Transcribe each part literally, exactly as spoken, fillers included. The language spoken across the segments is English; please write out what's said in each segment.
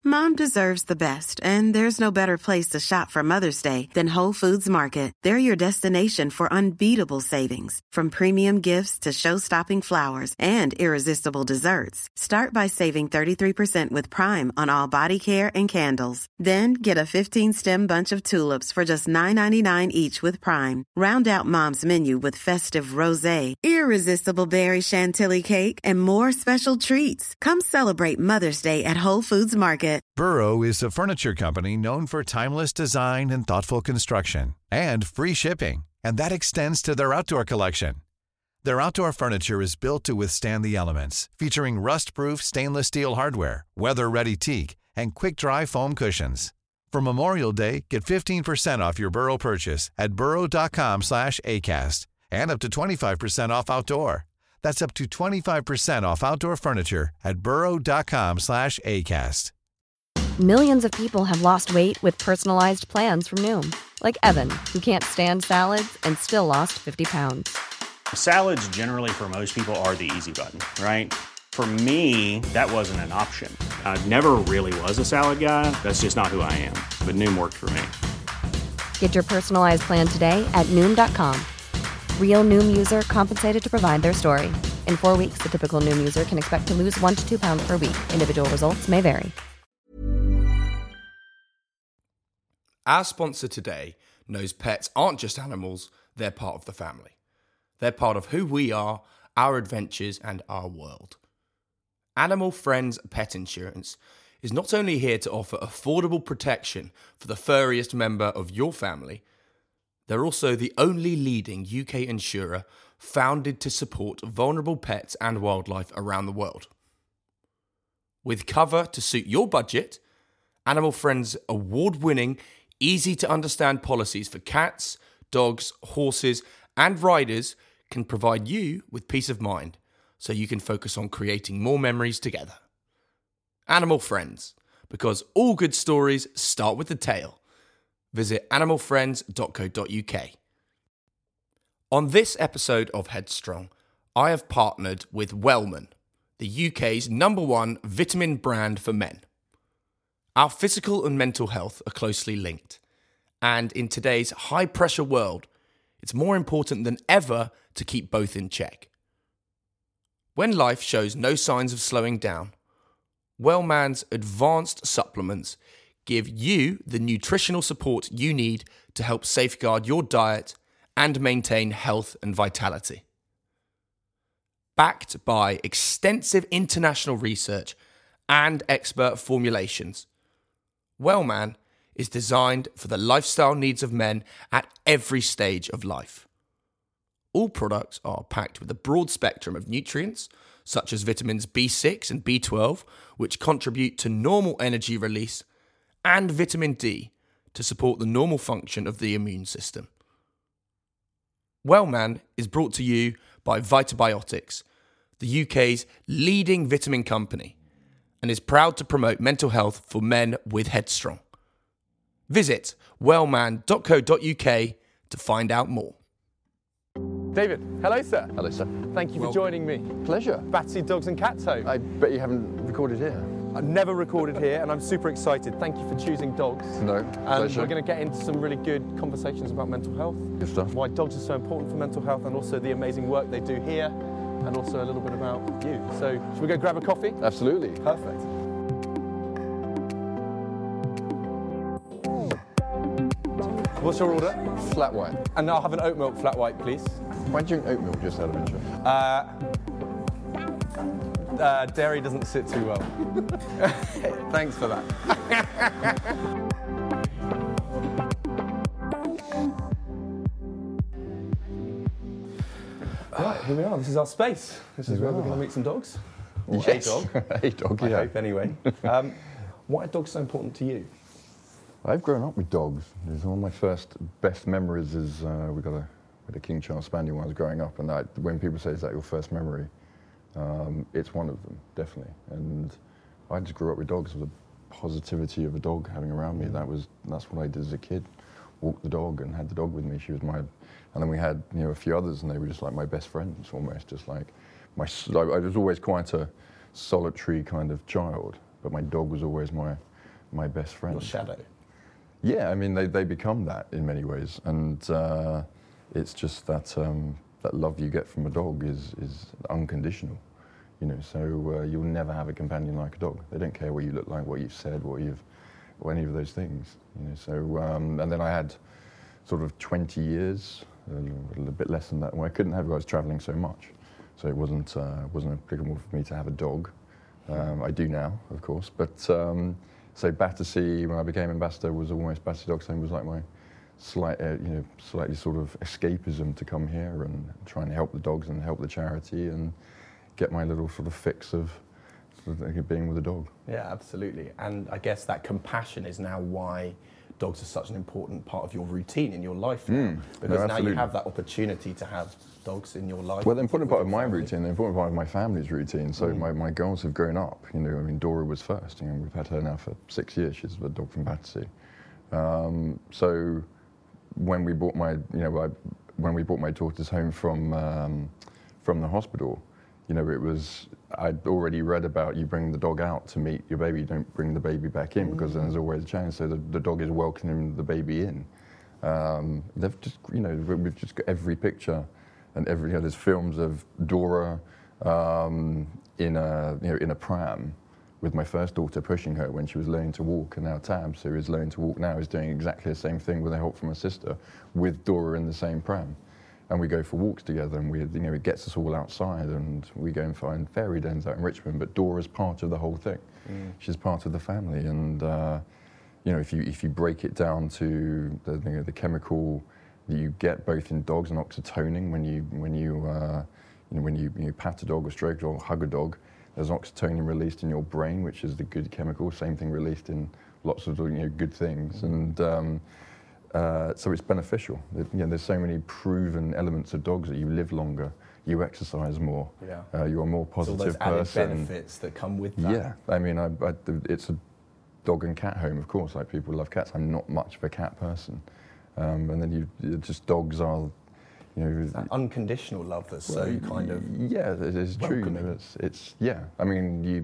Mom deserves the best, and there's no better place to shop for Mother's Day than Whole Foods Market. They're your destination for unbeatable savings, from premium gifts to show-stopping flowers and irresistible desserts. Start by saving thirty-three percent with Prime on all body care and candles. Then get a fifteen-stem bunch of tulips for just nine ninety-nine each with Prime. Round out Mom's menu with festive rosé, irresistible berry chantilly cake, and more special treats. Come celebrate Mother's Day at Whole Foods Market. Burrow is a furniture company known for timeless design and thoughtful construction, and free shipping, and that extends to their outdoor collection. Their outdoor furniture is built to withstand the elements, featuring rust-proof stainless steel hardware, weather-ready teak, and quick-dry foam cushions. For Memorial Day, get fifteen percent off your Burrow purchase at burrow.com slash ACAST and up to twenty-five percent off outdoor. That's up to twenty-five percent off outdoor furniture at burrow.com slash ACAST. Millions of people have lost weight with personalized plans from Noom. Like Evan, who can't stand salads and still lost fifty pounds. Salads generally for most people are the easy button, right? For me, that wasn't an option. I never really was a salad guy. That's just not who I am. But Noom worked for me. Get your personalized plan today at Noom dot com. Real Noom user compensated to provide their story. In four weeks, the typical Noom user can expect to lose one to two pounds per week. Individual results may vary. Our sponsor today knows pets aren't just animals, they're part of the family. They're part of who we are, our adventures, and our world. Animal Friends Pet Insurance is not only here to offer affordable protection for the furriest member of your family, they're also the only leading U K insurer founded to support vulnerable pets and wildlife around the world. With cover to suit your budget, Animal Friends' award-winning, easy-to-understand policies for cats, dogs, horses, and riders can provide you with peace of mind so you can focus on creating more memories together. Animal Friends, because all good stories start with the tail. Visit animal friends dot co dot uk. On this episode of Headstrong, I have partnered with Wellman, the U K's number one vitamin brand for men. Our physical and mental health are closely linked, and in today's high-pressure world, it's more important than ever to keep both in check. When life shows no signs of slowing down, Wellman's advanced supplements give you the nutritional support you need to help safeguard your diet and maintain health and vitality. Backed by extensive international research and expert formulations, Wellman is designed for the lifestyle needs of men at every stage of life. All products are packed with a broad spectrum of nutrients, such as vitamins B six and B twelve, which contribute to normal energy release, and vitamin D to support the normal function of the immune system. Wellman is brought to you by Vitabiotics, the U K's leading vitamin company, and is proud to promote mental health for men with Headstrong. Visit wellman dot co dot uk to find out more. David, hello sir. Hello sir. Thank you for Well, joining me. Pleasure. Battersea Dogs and Cats Home. I bet you haven't recorded here. I've never recorded here and I'm super excited. Thank you for choosing dogs. No, And pleasure. we're going to get into some really good conversations about mental health. Good stuff. Why dogs are so important for mental health and also the amazing work they do here and also a little bit about you. So should we go grab a coffee? Absolutely. Perfect. What's your order? Flat white. And I'll have an oat milk flat white, please. Why do you drink oat milk just out of interest? Uh, uh, dairy doesn't sit too well. Thanks for that. Right, here we are. This is our space. This is where we're going to meet some dogs. Or Yes. a dog. A dog, I yeah. hope, anyway. Um, why are dogs so important to you? I've grown up with dogs. It's one of my first best memories is uh, we got a, we had a King Charles Spaniel when I was growing up, and that, when people say, is that your first memory? Um, it's one of them, definitely. And I just grew up with dogs, with the positivity of a dog having around me. That was, that's what I did as a kid. Walked the dog and had the dog with me. She was my, and then we had, you know, a few others, and they were just like my best friends, almost, just like my, I was always quite a solitary kind of child, but my dog was always my, my best friend. Your shadow. Yeah, I mean, they, they become that in many ways, and uh, it's just that um, that love you get from a dog is is unconditional, you know. So uh, you'll never have a companion like a dog. They don't care what you look like, what you've said, what you've, or any of those things, you know. So um, and then I had sort of twenty years, a little, a little bit less than that. Well, I couldn't have it. I was traveling so much, so it wasn't uh, wasn't applicable for me to have a dog. Um, I do now, of course, but. Um, So Battersea, when I became ambassador, was almost Battersea Dog Centre was like my slight, uh, you know, slightly sort of escapism to come here and try and help the dogs and help the charity and get my little sort of fix of, sort of being with a dog. Yeah, absolutely. And I guess that compassion is now why dogs are such an important part of your routine in your life now. Mm, because no, now you have that opportunity to have dogs in your life. Well, the important part of my routine, the important part of my family's routine. So mm. my, my girls have grown up. You know, I mean, Dora was first. You know, we've had her now for six years. She's a dog from Battersea. Um, so when we brought my, you know, I, when we brought my daughters home from um, from the hospital, you know, it was, I'd already read about you bring the dog out to meet your baby, you don't bring the baby back in, because then there's always a chance. So the, the dog is welcoming the baby in. Um, they've just, you know, we've just got every picture and every, you know, there's films of Dora um, in a, you know, in a pram with my first daughter pushing her when she was learning to walk, and now Tabs, who is learning to walk now, is doing exactly the same thing with the help from her sister, with Dora in the same pram. And we go for walks together, and we, you know, it gets us all outside, and we go and find fairy dens out in Richmond. But Dora's part of the whole thing. Mm. She's part of the family, and uh, you know, if you if you break it down to the, you know, the chemical that you get both in dogs and oxytocin when you when you uh, you know when you, you pat a dog or stroke a dog or hug a dog, there's oxytocin released in your brain, which is the good chemical. Same thing released in lots of, you know, good things, mm. and. Um, Uh, so it's beneficial. It, you know, there's so many proven elements of dogs that you live longer, you exercise more, yeah. uh, you're a more positive so those added person. benefits that come with that. Yeah, I mean, I, I, it's a dog and cat home, of course. Like, people love cats. I'm not much of a cat person, um, and then you it just dogs are, you know, it's that unconditional love that's well, so kind of yeah, it is true. You know, it's, it's yeah. I mean, you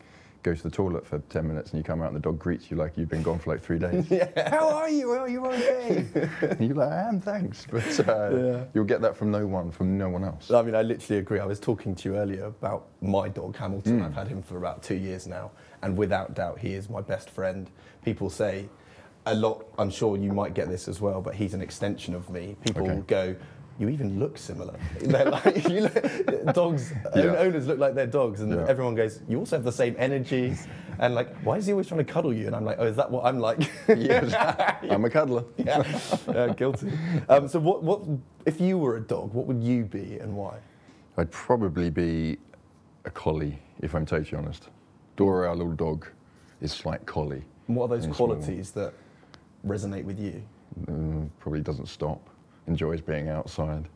go to the toilet for ten minutes and you come out and the dog greets you like you've been gone for like three days. Yeah. How are you? Are you okay? And you're like, I am, thanks. But uh, yeah. you'll get that from no one, from no one else. I mean, I literally agree. I was talking to you earlier about my dog, Hamilton. Mm. I've had him for about two years now. And without doubt, he is my best friend. People say a lot, I'm sure you might get this as well, but he's an extension of me. People okay. go, you even look similar. They're like, you look, dogs, yeah. owners look like their dogs, and yeah. everyone goes, you also have the same energy, and like, why is he always trying to cuddle you? And I'm like, oh, is that what I'm like? Yes, I'm a cuddler. Yeah, uh, guilty. Um, so what, what, if you were a dog, what would you be and why? I'd probably be a collie, if I'm totally honest. Dora, our little dog, is like collie. And what are those qualities small. that resonate with you? Uh, probably doesn't stop. Enjoys being outside,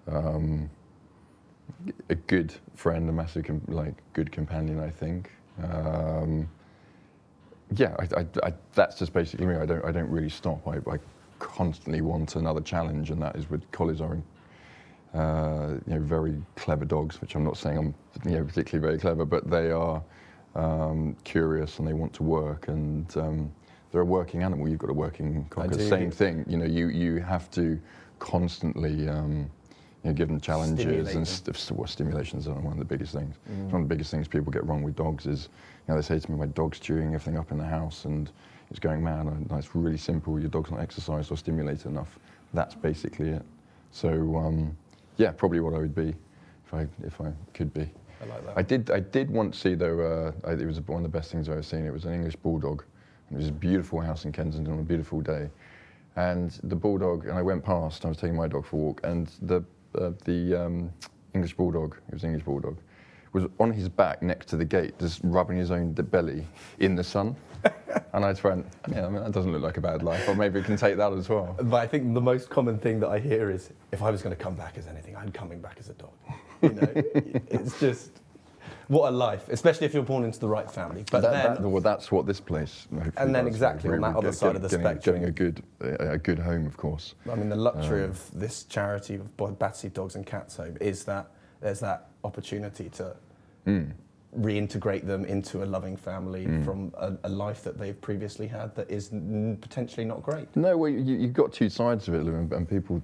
um, a good friend, a massive com- like good companion, I think. Um, yeah, I, I, I, that's just basically me. I don't, I don't really stop. I, I constantly want another challenge, and that is with collies are, uh, you know, very clever dogs. Which I'm not saying I'm, you know, particularly very clever, but they are um, curious and they want to work, and um, they're a working animal. You've got a working cocker. Same thing. You know, you you have to constantly um, you know, give them challenges and st- well, stimulations are one of the biggest things. Mm. One of the biggest things people get wrong with dogs is, you know, they say to me, my dog's chewing everything up in the house and it's going mad. And it's really simple. Your dog's not exercised or stimulated enough. That's basically it. So um, yeah, probably what I would be if I if I could be. I like that. I did I did want to see though. Uh, I, it was one of the best things I've ever seen. It was an English bulldog. And it was a beautiful house in Kensington on a beautiful day. And the bulldog, and I went past, I was taking my dog for a walk, and the uh, the um, English bulldog, it was an English bulldog, was on his back next to the gate, just rubbing his own belly in the sun. And I just went, yeah, I mean, that doesn't look like a bad life, or maybe we can take that as well. But I think the most common thing that I hear is, if I was going to come back as anything, I'm coming back as a dog. You know, it's just... What a life, especially if you're born into the right family. But that, then, that, well, that's what this place. And then exactly on that other side of the spectrum, getting a good, a, a good home, of course. I mean, the luxury um, of this charity of Battersea Dogs and Cats Home is that there's that opportunity to mm. reintegrate them into a loving family Mm. from a, a life that they've previously had that is n- potentially not great. No, well, you, you've got two sides of it, Lou, and, and people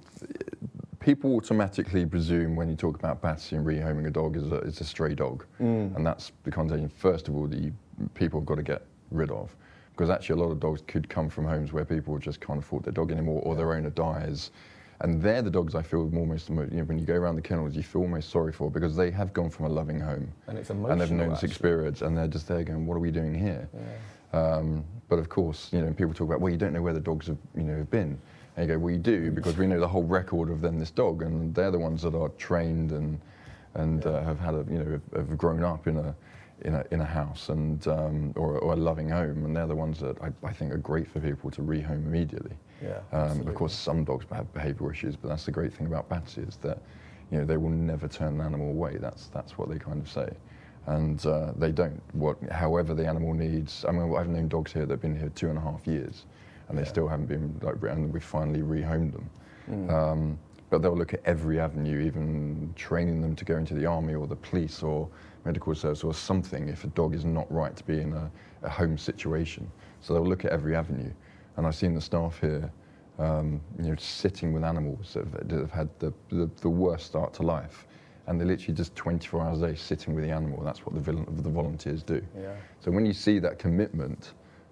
people automatically presume when you talk about Batsy and rehoming a dog is a, is a stray dog, Mm. and that's the connotation. First of all, that you, people have got to get rid of, because actually a lot of dogs could come from homes where people just can't afford their dog anymore, or their owner dies. And they're the dogs I feel almost, you know, when you go around the kennels, you feel almost sorry for, because they have gone from a loving home. And it's And they've emotional, known this actually. experience, and they're just there going, what are we doing here? Yeah. Um, but of course, you know, people talk about, well, you don't know where the dogs have, you know, have been. And you go, well, you do, because we know the whole record of them, this dog, and they're the ones that are trained and and uh, have had a, you know, have, have grown up in a in a in a house and um, or, or a loving home, and they're the ones that I, I think are great for people to rehome immediately. Yeah, Um, of course, some dogs have behavioural issues, but that's the great thing about Batsy, is that, you know, they will never turn an animal away. That's that's what they kind of say, and uh, they don't. What, however, the animal needs. I mean, I've known dogs here that have been here two and a half years, and they Yeah. still haven't been like, and we finally rehomed them. Mm. Um, but they'll look at every avenue, even training them to go into the army or the police or medical service or something, if a dog is not right to be in a, a home situation. So they'll look at every avenue. And I've seen the staff here, um, you know, sitting with animals that have, that have had the, the, the worst start to life. And they're literally just twenty-four hours a day sitting with the animal. That's what the, vil- the volunteers do. Yeah. So when you see that commitment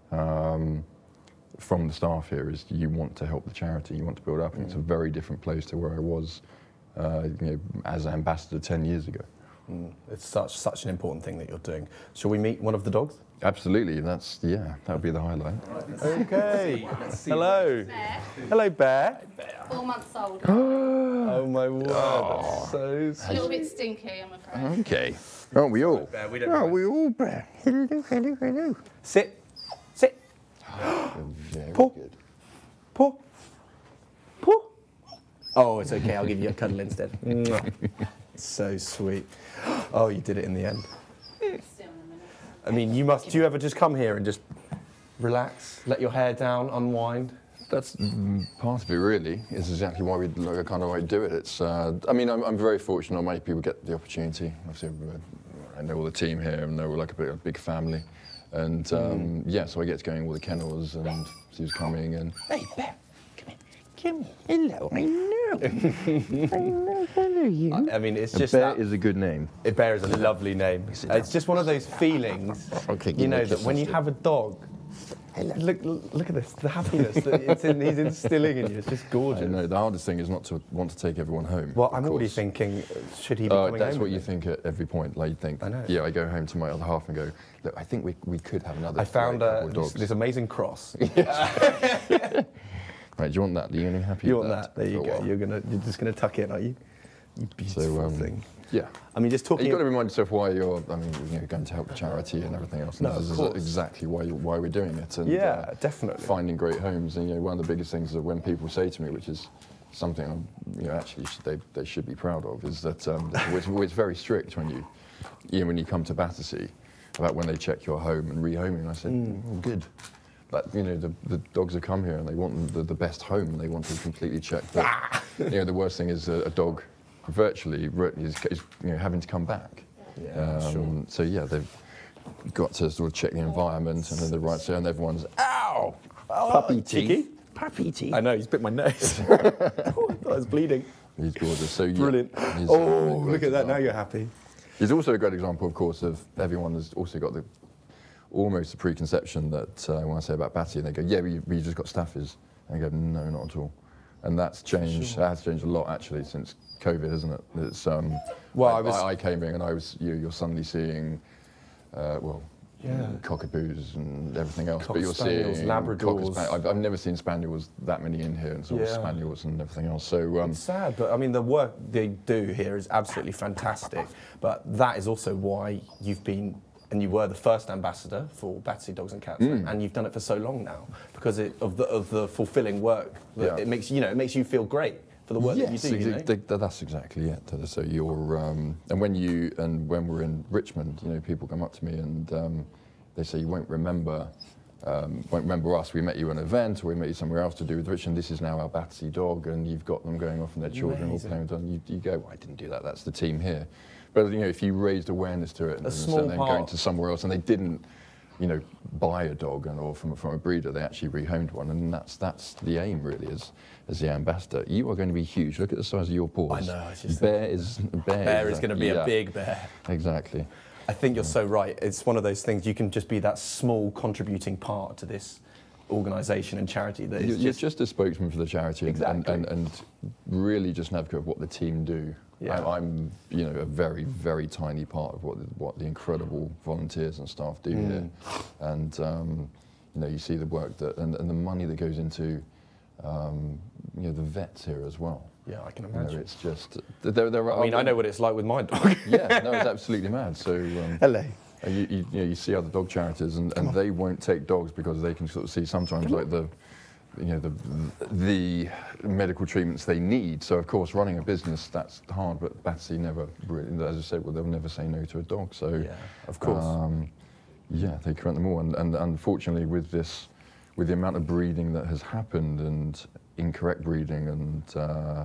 um, from the staff here, is you want to help the charity, you want to build up, and it's a very different place to where I was uh, you know, as an ambassador ten years ago. Mm. It's such such an important thing that you're doing. Shall we meet one of the dogs? Absolutely, that's, yeah, that would be the highlight. Okay. Hello. Bear, Hello, Bear. four months old. Oh my word, that's so A sweet. little bit stinky, I'm afraid. Okay. Aren't we all? Bear, we don't Aren't know. we all, Bear? Hello, hello, hello. Sit. Sit. Very Paw. good. Paw. Paw. Oh, it's okay. I'll give you a cuddle instead. Mwah. So sweet. Oh, you did it in the end. Still in a minute. I mean, you must. Do you ever just come here and just relax, let your hair down, unwind? That's mm, part of it, really. It's exactly why we like, kind of like do it. It's. Uh, I mean, I'm, I'm very fortunate. Many people get the opportunity. Obviously, I know all the team here, and they're like a big, a big family. And um, yeah, so I get to go in all the kennels and see who's coming. And hey, Bear, come here, come here. Hello, I know. I know. Hello, you. I, I mean, it's A just Bear that. is a good name. A bear is a lovely name. It's just one of those feelings, Okay, give you me know, a that kiss when you instead. have a dog, look, look at this, the happiness that it's in, he's instilling in you. It's just I gorgeous. know. The hardest thing is not to want to take everyone home. Well, of I'm already course. thinking, should he be Uh, coming that's home what with you me? think at every point. Like you think, I know. yeah, I go home to my other half and go, look, I think we, we could have another I found like, uh, couple of this, dogs. this amazing cross. Right, do you want that? Are you going to be happy You with want that? There you for a go. while? You're gonna, you're just gonna tuck in, are you? You beautiful So, um, thing. yeah. I mean, just talking. You've got to remind yourself why you're, I mean, you know, going to help the charity and everything else. And No, this of is course. exactly why, you, why we're doing it. And, Yeah, uh, definitely. Finding great homes. And, you know, one of the biggest things that when people say to me, which is something I'm, you know, actually should, they, they should be proud of, is that um, it's, it's very strict when you, you know, when you come to Battersea about when they check your home and rehoming. And I said, Mm. oh, good. But, you know, the, the dogs have come here and they want the, the best home and they want to completely check that. You know, the worst thing is a, a dog virtually is, is you know, having to come back. Yeah, Um, sure. So, yeah, they've got to sort of check the environment and then the right side, and everyone's, ow! Puppy cheeky. teeth. Puppy teeth. I know, he's bit my nose. oh, I thought I was bleeding. He's gorgeous. So, yeah, Brilliant. he's, Oh, uh, a great look at that, now example. you're happy. He's also a great example, of course, of everyone has also got the almost a preconception that uh, when I say about Batty, they go, yeah, but you, but you just got staffies. And I go, no, not at all. And that's changed. Sure. That has changed a lot, actually, since COVID, hasn't it? It's, um, Well, I, I was- I, I came in and I was, you, you're suddenly seeing, uh, well, Yeah. cockapoos and everything else, Cocker but you're spaniels, seeing Labradors. Cocker span- I've, I've never seen spaniels that many in here, and sort of Yeah. spaniels and everything else. So um, It's sad, but I mean, the work they do here is absolutely fantastic. But that is also why you've been, and you were the first ambassador for Battersea Dogs and Cats, Mm. and you've done it for so long now because it, of the of the fulfilling work that Yeah. it makes you know it makes you feel great for the work yes, that you do. You know? exa- th- that's exactly it. So you're, um, and when you and when we're in Richmond, you know, people come up to me and um, they say you won't remember, um, won't remember us. We met you at an event, or we met you somewhere else to do with Richmond. This is now our Battersea dog, and you've got them going off and their children Amazing. all playing with them. You, you go, well, I didn't do that. That's the team here. But you know, if you raised awareness to it, and small and then part. going to somewhere else, and they didn't, you know, buy a dog and or from from a breeder, they actually rehomed one, and that's that's the aim really. As as the ambassador, you are going to be huge. Look at the size of your paws. I know. I just bear is bear, bear is, is going to be yeah, a big bear. Exactly. I think you're so right. It's one of those things, you can just be that small contributing part to this organisation and charity that is You're just, just a spokesman for the charity, and, Exactly. and, and, and really just an advocate of what the team do. Yeah. I, I'm, you know, a very, very tiny part of what the, what the incredible volunteers and staff do Mm. here, and um, you know, you see the work that and, and the money that goes into, um, you know, the vets here as well. Yeah, I can You know, imagine. it's just there. There are. I mean, I know what it's like with my dog. Yeah, no, it's absolutely mad. So. Um, Hello. And you, you, you know, you see other dog charities, and, and they won't take dogs because they can sort of see sometimes like the, you know, the the medical treatments they need. So of course, running a business, that's hard. But Battersea never really, as I said, well, they'll never say no to a dog. So Yeah, of course. um, yeah, they correct them all. And, and unfortunately, with this, with the amount of breeding that has happened and incorrect breeding, and uh,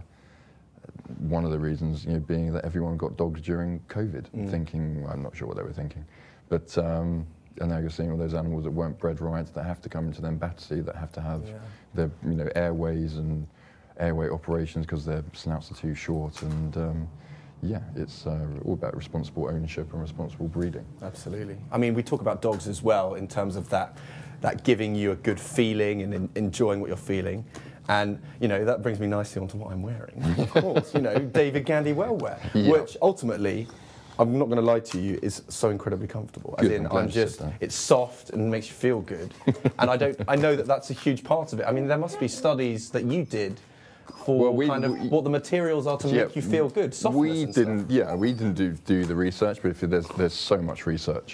one of the reasons, you know, being that everyone got dogs during COVID, Mm. thinking, I'm not sure what they were thinking, but um, and now you're seeing all those animals that weren't bred right, that have to come into them Battersea, that have to have Yeah. their, you know, airways and airway operations because their snouts are too short, and um, yeah, it's uh, all about responsible ownership and responsible breeding. Absolutely. I mean, we talk about dogs as well in terms of that, that giving you a good feeling and en- enjoying what you're feeling. And, you know, that brings me nicely onto what I'm wearing. Of course, you know, David Gandy Wellwear, Yeah. which ultimately, I'm not going to lie to you, is so incredibly comfortable. As Good, in, I'm glad I'm you said just, that. it's soft and makes you feel good. And I don't, I know that that's a huge part of it. I mean, there must be studies that you did for Well, we- kind of we- what the materials are to Yeah, make you feel good. Softness We and stuff. didn't, yeah, we didn't do, do the research, but if there's there's so much research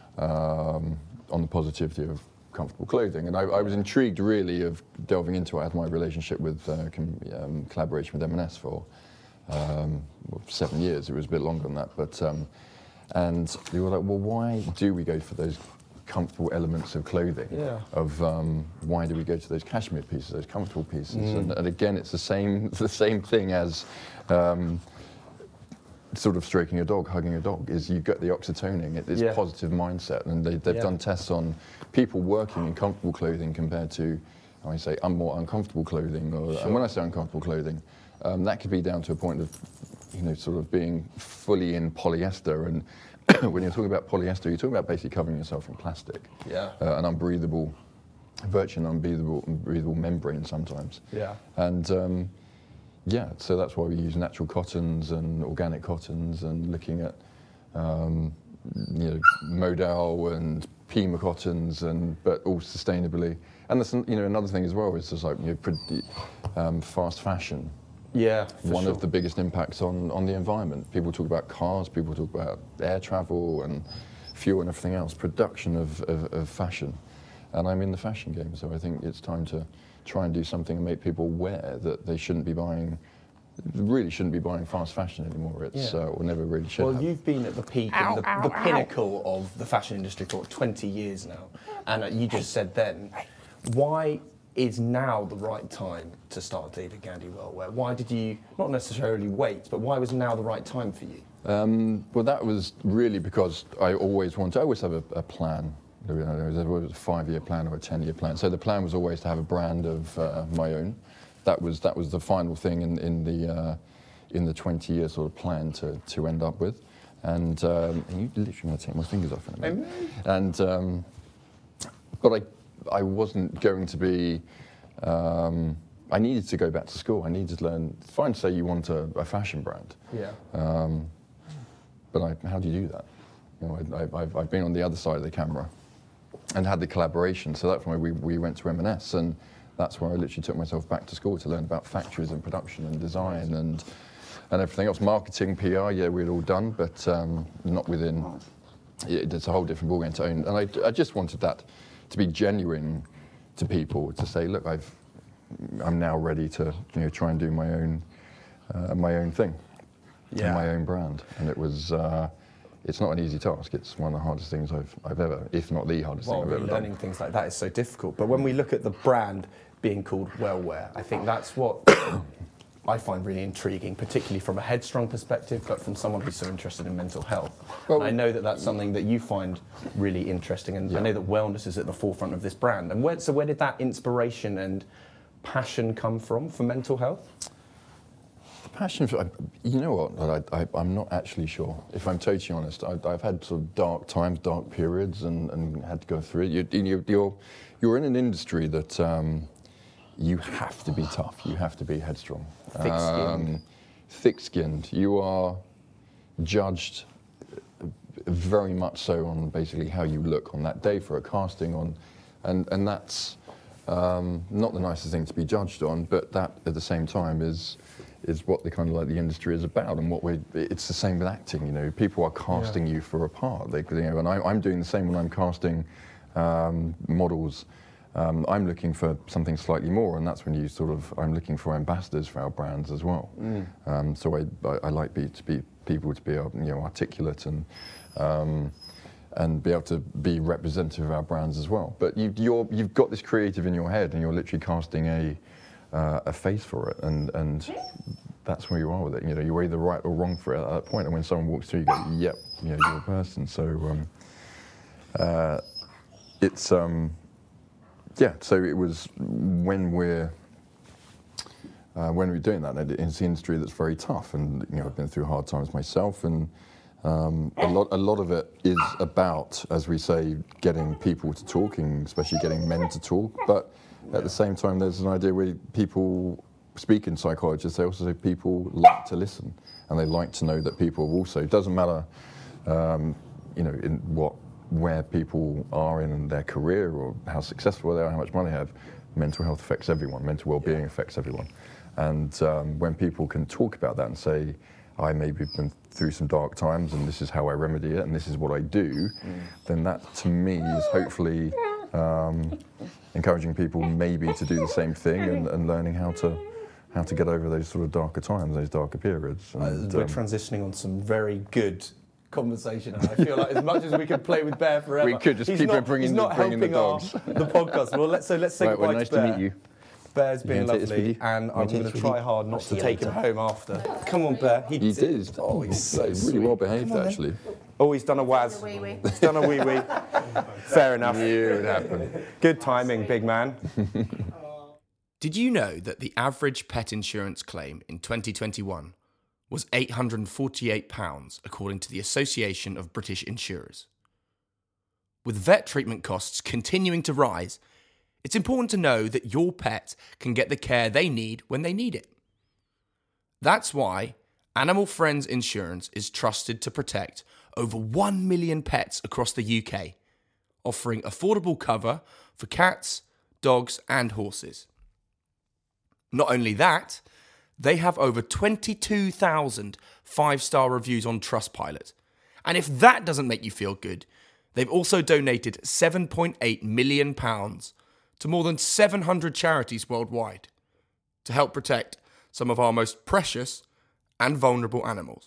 um, on the positivity of comfortable clothing, and I, I was intrigued really of delving into it. I had my relationship with uh, com, um, collaboration with M and S for um, well, seven years. It was a bit longer than that, but um, and they were like, well, why do we go for those comfortable elements of clothing? Yeah. Of um, why do we go to those cashmere pieces, those comfortable pieces? Mm. And, and again, it's the same the same thing as. Um, sort of stroking a dog, hugging a dog, is you get the oxytocin, it is Yeah. positive mindset, and they, they've Yeah. done tests on people working in comfortable clothing compared to, I say, un- more uncomfortable clothing, or, Sure. and when I say uncomfortable clothing, um, that could be down to a point of, you know, sort of being fully in polyester, and when you're talking about polyester, you're talking about basically covering yourself in plastic, Yeah. uh, an unbreathable, virtually an unbreathable, unbreathable membrane sometimes. Yeah. And um, yeah, so that's why we use natural cottons and organic cottons, and looking at um, you know, modal and Pima cottons, and but all sustainably. And that's, you know, another thing as well is just like, you know, pretty, um, fast fashion. Yeah, for One sure. of the biggest impacts on, on the environment. People talk about cars, people talk about air travel and fuel and everything else, production of, of, of fashion. And I'm in the fashion game, so I think it's time to try and do something and make people aware that they shouldn't be buying, really shouldn't be buying fast fashion anymore. It's, Yeah. uh, or never really should Well, have. you've been at the peak and the, the pinnacle of the fashion industry for twenty years now. And uh, you just said then, why is now the right time to start David Gandy Wellwear? Why did you not necessarily wait, but why was now the right time for you? Um, well, that was really because I always wanted, I always have a, a plan. There was a five-year plan or a ten-year plan. So the plan was always to have a brand of uh, my own. That was that was the final thing in, in the uh, in the twenty-year sort of plan to, to end up with. And, um, and you literally going to take my fingers off in a minute. And um, but I I wasn't going to be. Um, I needed to go back to school. I needed to learn. It's fine to say you want a, a fashion brand. Yeah. Um, but I, how do you do that? You know, I, I've, I've been on the other side of the camera and had the collaboration. So that's why we, we went to M and S, and that's where I literally took myself back to school to learn about factories and production and design and and everything else. Marketing, P R, yeah, we'd all done, but um, not within. It, it's a whole different ballgame to own. And I, I just wanted that to be genuine to people, to say, look, I've, I'm now ready to, you know, try and do my own, uh, my own thing, Yeah. and my own brand. And it was. Uh, It's not an easy task. It's one of the hardest things I've, I've ever, if not the hardest Well, thing I've ever done. learning things like that is so difficult. But when we look at the brand being called Wellwear, I think that's what I find really intriguing, particularly from a Headstrong perspective, but from someone who's so interested in mental health. Well, I know that that's something that you find really interesting, and yeah. I know that wellness is at the forefront of this brand. And where, so where did that inspiration and passion come from for mental health? Passion for, you know what, I, I, I'm not actually sure. If I'm totally honest, I, I've had sort of dark times, dark periods, and, and had to go through it. You, you, you're, you're in an industry that um, you have to be tough, you have to be headstrong. Thick-skinned. Um, thick-skinned. You are judged very much so on basically how you look on that day for a casting, on, and, and that's um, not the nicest thing to be judged on, but that at the same time is is what the kind of like the industry is about, and what we it's the same with acting. You know, people are casting yeah. you for a part. They, you know, and I, I'm doing the same when I'm casting um, models. Um, I'm looking for something slightly more, and that's when you sort of I'm looking for ambassadors for our brands as well. Mm. Um, so I, I, I like be, to be people to be you know articulate and um, and be able to be representative of our brands as well. But you, you're you've got this creative in your head, and you're literally casting a Uh, a face for it, and and that's where you are with it. You know, you're either right or wrong for it at that point. And when someone walks through, you go, "Yep, you know, you're a person." So um, uh, it's um, yeah. So it was when we're uh, when we're doing that. It's the industry that's very tough, and you know, I've been through hard times myself, and um, a lot a lot of it is about, as we say, getting people to talking, especially getting men to talk, but at the same time, there's an idea where people speak in psychologists, they also say people like to listen, and they like to know that people also, it doesn't matter, um, you know, in what, where people are in their career or how successful they are, how much money they have, mental health affects everyone, mental well-being yeah. affects everyone. And um, when people can talk about that and say, I maybe been through some dark times and this is how I remedy it and this is what I do, mm. then that to me is hopefully um, encouraging people maybe to do the same thing and, and learning how to how to get over those sort of darker times, those darker periods. And, uh, we're um, transitioning on some very good conversation, and I feel like as much as we could play with Bear forever, we could just he's keep not, bringing, he's not the, bringing helping the dogs. Our, the podcast. Well, let's so let's say right, goodbye well, nice to Bear. to meet you. Bear's been you lovely, and I'm going to try hard not to take him home after. Come on, Bear. He, he did. Oh, he's so really sweet. well behaved, on, actually. Then. Oh, he's done a waz. Wee wee. He's done a wee wee. Fair enough. Knew it would happen. Good timing, big man. Did you know that the average pet insurance claim in twenty twenty-one was eight hundred forty-eight pounds, according to the Association of British Insurers? With vet treatment costs continuing to rise, it's important to know that your pet can get the care they need when they need it. That's why Animal Friends Insurance is trusted to protect over one million pets across the U K, offering affordable cover for cats, dogs, and horses. Not only that, they have over twenty-two thousand five-star reviews on Trustpilot. And if that doesn't make you feel good, they've also donated seven point eight million pounds to more than seven hundred charities worldwide to help protect some of our most precious and vulnerable animals.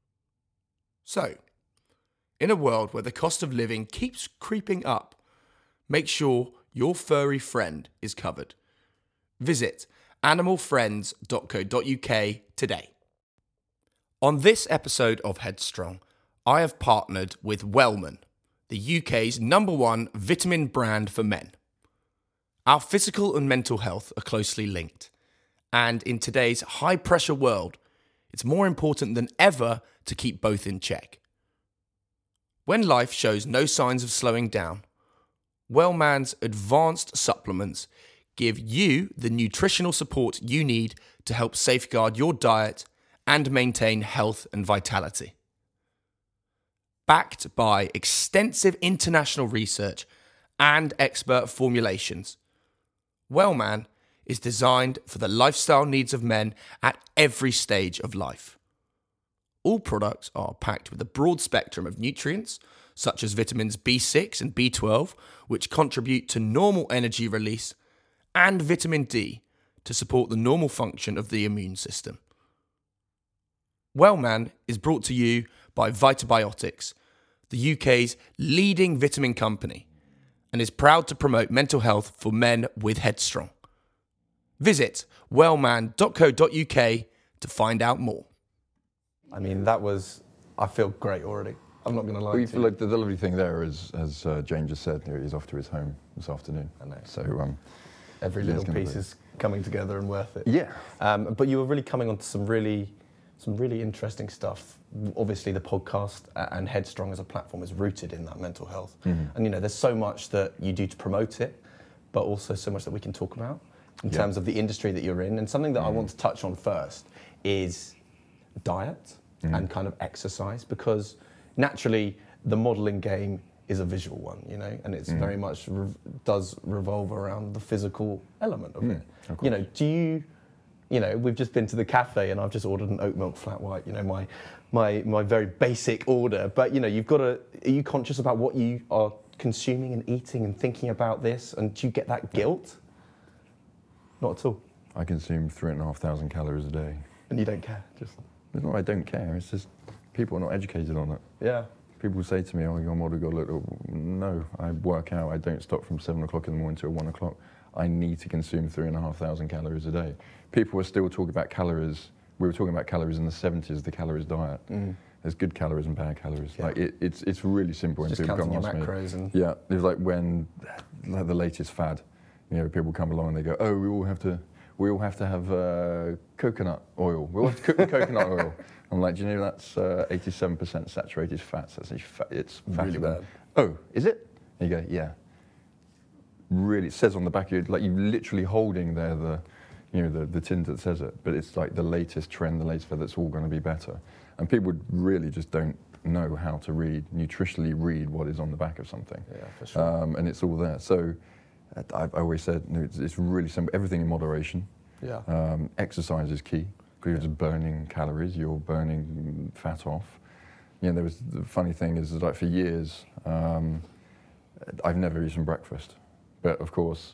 So, in a world where the cost of living keeps creeping up, make sure your furry friend is covered. Visit animal friends dot co dot uk today. On this episode of Headstrong, I have partnered with Wellman, the U K's number one vitamin brand for men. Our physical and mental health are closely linked, and in today's high-pressure world, it's more important than ever to keep both in check. When life shows no signs of slowing down, Wellman's advanced supplements give you the nutritional support you need to help safeguard your diet and maintain health and vitality. Backed by extensive international research and expert formulations, Wellman is designed for the lifestyle needs of men at every stage of life. All products are packed with a broad spectrum of nutrients, such as vitamins B six and B twelve, which contribute to normal energy release, and vitamin D to support the normal function of the immune system. Wellman is brought to you by Vitabiotics, the U K's leading vitamin company, and is proud to promote mental health for men with Headstrong. Visit wellman dot co dot uk to find out more. I mean, that was, I feel great already. I'm not going to lie We to feel you. like the, the lovely thing there is, as uh, Jane just said, you know, he's off to his home this afternoon. I know. So um, Every yeah, little it's gonna piece be- is coming together and worth it. Yeah. Um, but you were really coming on to some really, some really interesting stuff. Obviously, the podcast and Headstrong as a platform is rooted in that mental health. Mm-hmm. And you know, there's so much that you do to promote it, but also so much that we can talk about in Yeah. terms of the industry that you're in. And something that Mm-hmm. I want to touch on first is diet Mm-hmm. and kind of exercise, because naturally the modelling game is a visual one, you know, and it's Mm-hmm. very much re- does revolve around the physical element of Mm, it. of You know, course. do you, you know, we've just been to the cafe and I've just ordered an oat milk flat white, you know, my my my very basic order. But you know, you've got to, are you conscious about what you are consuming and eating and thinking about this? And do you get that guilt? Not at all. I consume three and a half thousand calories a day. And you don't care, just No, I don't care. It's just people are not educated on it. yeah. People say to me, "Oh, your model got a little." No, I work out. I don't stop from seven o'clock in the morning till one o'clock. I need to consume three and a half thousand calories a day. People are still talking about calories. We were talking about calories in the seventies. The calories diet. Mm. There's good calories and bad calories. Yeah. Like it, it's it's really simple. Just when people counting come your and ask me. macros and Yeah, it's like when like the latest fad. You know, people come along and they go, "Oh, we all have to, we all have to have uh, coconut oil. We all have to cook with coconut oil." I'm like, "Do you know that's uh, eighty-seven percent saturated fats? That's actually fa- it's Really fatter than-" bad. Oh, is it? And you go, "Yeah." Really, it says on the back of your, like you're literally holding there the, you know, the, the tin that says it, but it's like the latest trend, the latest fad that's all going to be better. And people really just don't know how to read, nutritionally read what is on the back of something. yeah, for sure. Um, and it's all there. So uh, I've always said, no, it's, it's really simple. Everything in moderation. yeah. Um, exercise is key because you're just burning calories, you're burning fat off. You know, there was the funny thing is, is like for years, um, I've never eaten breakfast. But of course,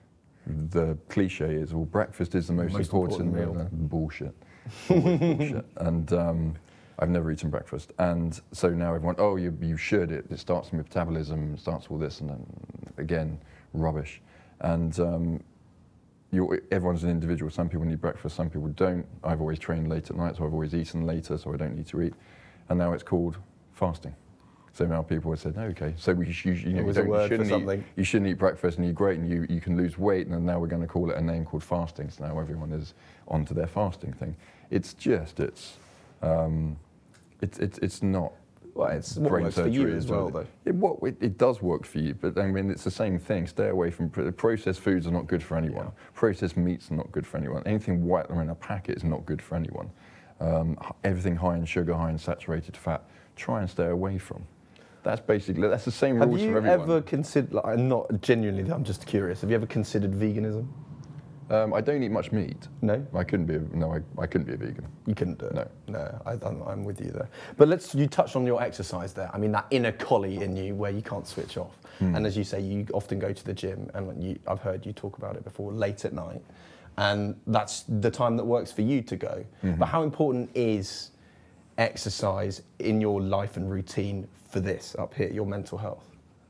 the cliche is, well, breakfast is the most, Most important, important meal. meal. Bullshit. Always bullshit. And um, I've never eaten breakfast. And so now everyone, oh, you, you should. It, it starts with metabolism, starts all this, and then again, rubbish. And um, you're, everyone's an individual. Some people need breakfast, some people don't. I've always trained late at night, so I've always eaten later, so I don't need to eat. And now it's called fasting. So now people have said, oh, okay, so we sh- you, you, know, you, Always a don't, you, word for shouldn't something. eat, you shouldn't eat breakfast and you're great and you, you can lose weight, and now we're going to call it a name called fasting. So now everyone is onto their fasting thing. It's just, it's, um, it's, it's, it's not. Well, it's what brain works for you surgery as is well, it. though. It, what, it, it does work for you, but I mean, it's the same thing. Stay away from pr- processed foods are not good for anyone. Yeah. Processed meats are not good for anyone. Anything white or in a packet is not good for anyone. Um, h- everything high in sugar, high in saturated fat, try and stay away from. That's basically, that's the same Have rules you for everyone. ever considered, like, I'm not genuinely, I'm just curious, have you ever considered veganism? Um, I don't eat much meat. No? I couldn't be. A, no, I, I couldn't be a vegan. You couldn't do it? No. No, I, I'm, I'm with you there. But let's, you touched on your exercise there. I mean, that inner collie in you where you can't switch off. Hmm. And as you say, you often go to the gym, and you, I've heard you talk about it before, late at night. And that's the time that works for you to go. Mm-hmm. But how important is exercise in your life and routine for this up here, your mental health?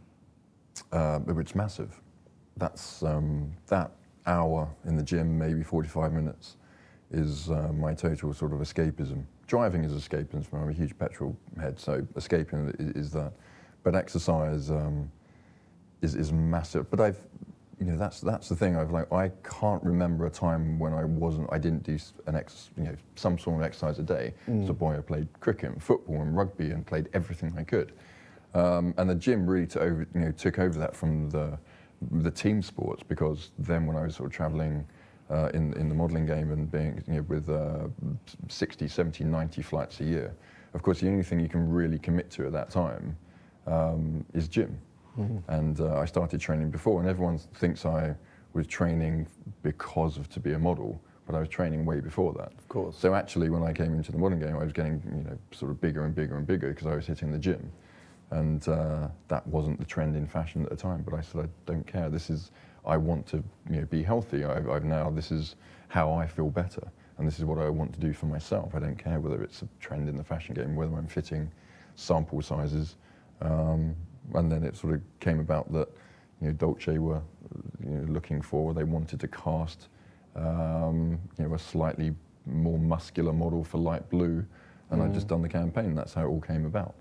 Uh, but it's massive. That's um, that hour in the gym, maybe forty-five minutes, is uh, my total sort of escapism. Driving is escapism. I'm a huge petrol head, so escaping is, is that. But exercise um, is is massive. But I've, you know, that's that's the thing. I've like I can't remember a time when I wasn't. I didn't do an ex, you know, some sort of exercise a day. Mm. As a boy, I played cricket, and football, and rugby, and played everything I could. Um, and the gym really took over, you know, took over that from the the team sports, because then when I was sort of traveling uh, in in the modelling game and being, you know, with uh, sixty, seventy, ninety flights a year, of course the only thing you can really commit to at that time um, is gym. Mm-hmm. And uh, I started training before, and everyone thinks I was training because of to be a model, but I was training way before that. Of course. So actually, when I came into the modelling game, I was getting, you know, sort of bigger and bigger and bigger because I was hitting the gym. And uh, that wasn't the trend in fashion at the time. But I said, I don't care. This is, I want to, you know, be healthy. I've, I've now, this is how I feel better. And this is what I want to do for myself. I don't care whether it's a trend in the fashion game, whether I'm fitting sample sizes. Um, and then it sort of came about that, you know, Dolce were, you know, looking for, they wanted to cast um, you know, a slightly more muscular model for light blue, and mm. I'd just done the campaign. That's how it all came about.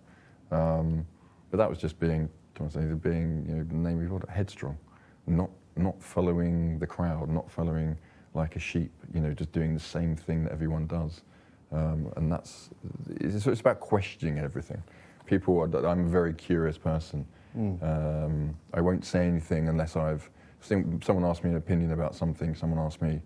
Um, but that was just being, I say, being, you know, namely what, headstrong, not not following the crowd, not following like a sheep, you know, just doing the same thing that everyone does. Um, and that's, it's, it's about questioning everything. People, are, I'm a very curious person. Mm. Um, I won't say anything unless I've, someone asked me an opinion about something, someone asked me,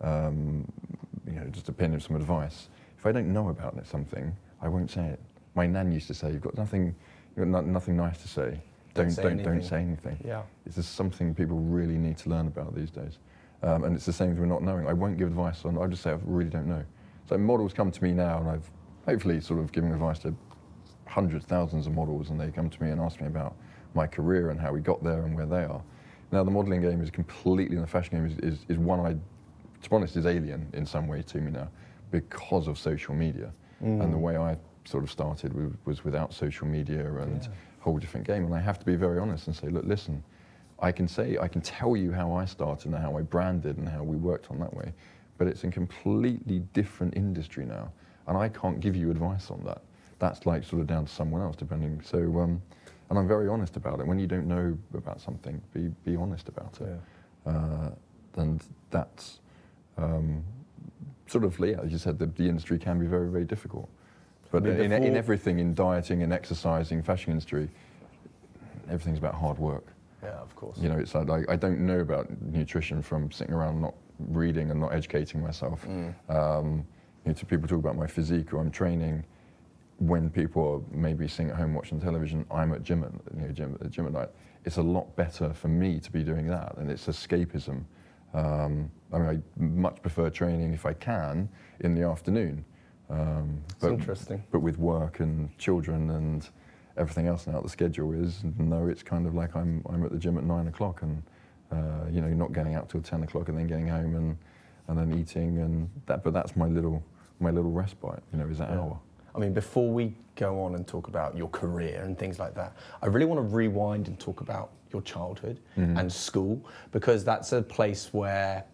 um, you know, just opinion, some advice. If I don't know about it, something, I won't say it. My nan used to say, you've got nothing, you've got no, nothing nice to say. Don't, don't, say, don't, anything. don't say anything. Yeah. It's just something people really need to learn about these days. Um, and it's the same with not knowing. I won't give advice on, I just say I really don't know. So models come to me now, and I've hopefully sort of given advice to hundreds, thousands of models, and they come to me and ask me about my career and how we got there and where they are. Now the modelling game is completely, and the fashion game is, is, is one I, to be honest, is alien in some way to me now because of social media. Mm. And the way I sort of started was, was without social media and yeah. a whole different game. And I have to be very honest and say, look, listen, I can say, I can tell you how I started and how I branded and how we worked on that way, but it's a completely different industry now. And I can't give you advice on that. That's like sort of down to someone else, depending. So, um, and I'm very honest about it. When you don't know about something, be be honest about it. Yeah. Uh, and that's um, sort of, yeah, as you said, the, the industry can be very, very difficult. But in, in everything, in dieting and exercising, fashion industry, everything's about hard work. Yeah, of course. You know, it's like, I, I don't know about nutrition from sitting around not reading and not educating myself. Mm. Um, you know, to people talk about my physique or I'm training, when people are maybe sitting at home watching television, I'm at gym at, you know, gym, at gym at night. It's a lot better for me to be doing that, and it's escapism. Um, I mean, I much prefer training, if I can, in the afternoon. Um, but, interesting. But with work and children and everything else now, the schedule is, no, it's kind of like I'm I'm at the gym at nine o'clock and, uh, you know, not getting out till ten o'clock and then getting home and, and then eating and that, but that's my little, my little respite, you know, is that yeah. hour. I mean, before we go on and talk about your career and things like that, I really want to rewind and talk about your childhood mm-hmm. and school, because that's a place where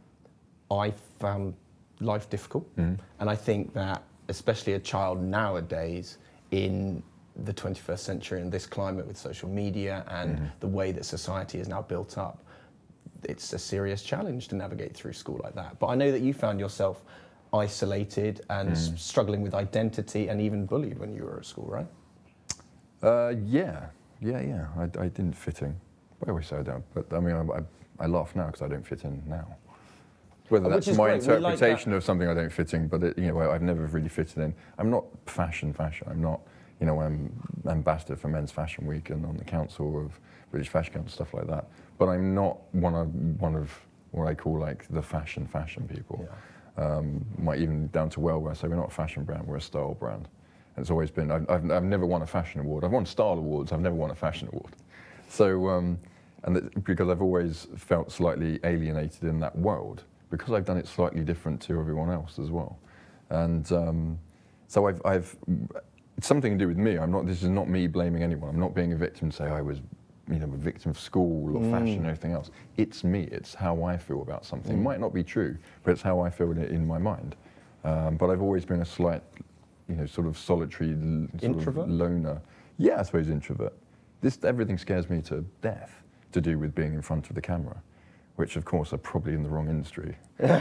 I found life difficult. Mm-hmm. And I think that, especially a child nowadays in the twenty-first century and this climate with social media and mm-hmm. the way that society is now built up, it's a serious challenge to navigate through school like that. But I know that you found yourself isolated and mm. s- struggling with identity and even bullied when you were at school, right? Uh, yeah, yeah, yeah. I, I didn't fit in. I always say I don't, but I mean, I, I, I laugh now because I don't fit in now. Whether that's my great. interpretation like of something I don't fit in, but it, you know, I've never really fitted in. I'm not fashion, fashion. I'm not, you know, I'm ambassador for Men's Fashion Week and on the council of British Fashion Council, stuff like that. But I'm not one of one of what I call like the fashion, fashion people. Yeah. Um, might even down to well where I say we're not a fashion brand, we're a style brand. And it's always been, I've, I've, I've never won a fashion award. I've won style awards, I've never won a fashion award. So, um, and that, because I've always felt slightly alienated in that world, because I've done it slightly different to everyone else as well. And um, so I've, I've, it's something to do with me. I'm not, this is not me blaming anyone. I'm not being a victim to say I was, you know, a victim of school or mm. fashion or anything else. It's me, it's how I feel about something. Mm. It might not be true, but it's how I feel it in my mind. Um, but I've always been a slight, you know, sort of solitary, sort introvert? of loner. Yeah, I suppose introvert. This, everything scares me to death to do with being in front of the camera, which of course are probably in the wrong industry.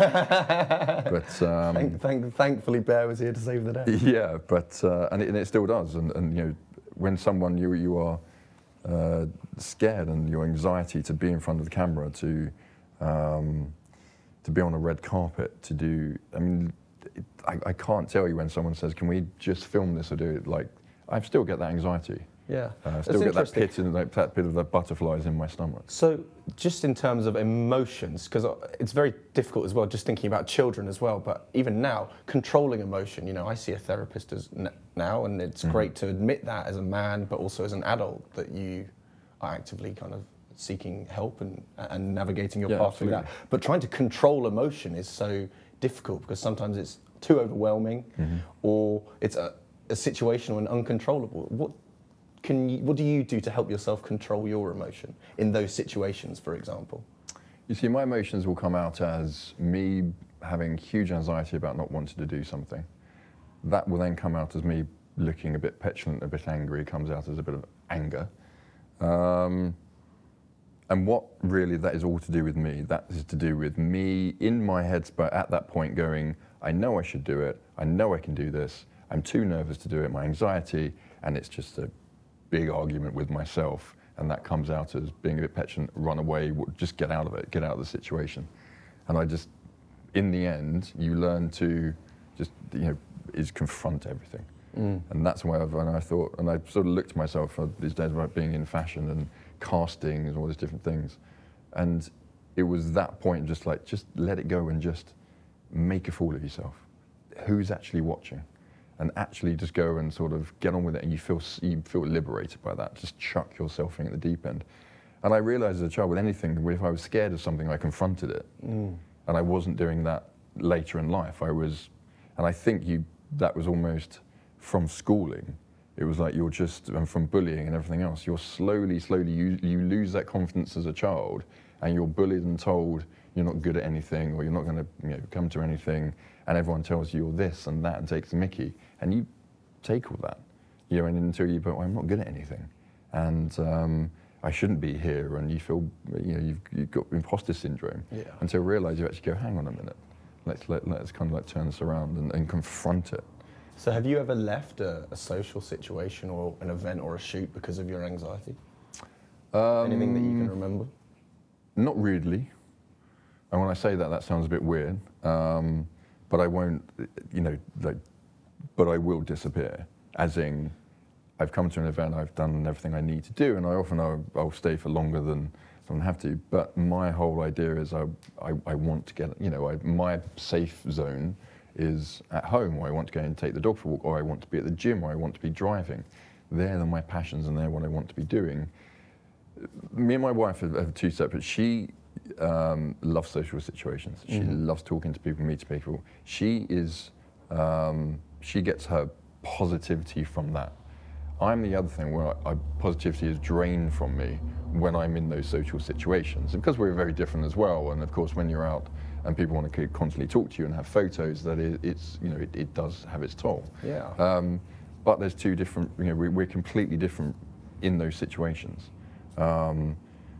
but um, thank, thank, thankfully Bear was here to save the day. Yeah, but, uh, and, it, and it still does. And, and you know, when someone, you, you are, Uh, scared and your anxiety to be in front of the camera, to um, to be on a red carpet, to do, I mean, it, I, I can't tell you when someone says, can we just film this or do it, like, I still get that anxiety. Yeah. Uh, I still get that pit, in, like, that bit of the butterflies in my stomach. So just in terms of emotions, because it's very difficult as well, just thinking about children as well, but even now, controlling emotion, you know, I see a therapist as n- now, and it's mm-hmm. great to admit that as a man, but also as an adult, that you are actively kind of seeking help and, and navigating your yeah, path through that. But trying to control emotion is so difficult, because sometimes it's too overwhelming, mm-hmm. or it's a, a situational and uncontrollable. What Can you, what do you do to help yourself control your emotion in those situations, for example? You see, my emotions will come out as me having huge anxiety about not wanting to do something. That will then come out as me looking a bit petulant, a bit angry, comes out as a bit of anger. Um, and what really that is all to do with me, that is to do with me in my head, but at that point going, I know I should do it, I know I can do this, I'm too nervous to do it, my anxiety, and it's just a big argument with myself. And that comes out as being a bit petulant, run away, just get out of it, get out of the situation. And I just, in the end, you learn to just, you know, is confront everything. Mm. And that's why I've, and I thought, and I sort of looked at myself for these days about being in fashion and casting and all these different things. And it was that point, just like, just let it go and just make a fool of yourself. Who's actually watching? And actually just go and sort of get on with it, and you feel you feel liberated by that. Just chuck yourself in at the deep end. And I realized as a child with anything, if I was scared of something, I confronted it. Mm. And I wasn't doing that later in life. I was, and I think you that was almost from schooling. It was like you're just, and from bullying and everything else, you're slowly, slowly, you, you lose that confidence as a child, and you're bullied and told you're not good at anything, or you're not going to, you know, come to anything, and everyone tells you you're this and that and takes the mickey. And you take all that, you know, and until you go, well, I'm not good at anything, and um, I shouldn't be here, and you feel, you know, you've, you've got imposter syndrome, yeah. Until you realise you actually go, hang on a minute, let's let, let's kind of like turn this around and, and confront it. So, have you ever left a, a social situation or an event or a shoot because of your anxiety? Um, Anything that you can remember? Not really. And when I say that, that sounds a bit weird, um, but I won't, you know, like. But I will disappear, as in, I've come to an event, I've done everything I need to do, and I often I'll, I'll stay for longer than, than I have to. But my whole idea is I, I, I want to get, you know, I, my safe zone is at home, or I want to go and take the dog for a walk, or I want to be at the gym, or I want to be driving. They're my passions, and they're what I want to be doing. Me and my wife have, have two separate. She um, loves social situations. She mm-hmm. loves talking to people, meeting people. She is. Um, She gets her positivity from that. I'm the other thing where I, I, positivity is drained from me when I'm in those social situations. And because we're very different as well, and of course when you're out and people want to constantly talk to you and have photos, that it, it's, you know, it, it does have its toll. Yeah. Um, but there's two different, you know, we, we're completely different in those situations. Um,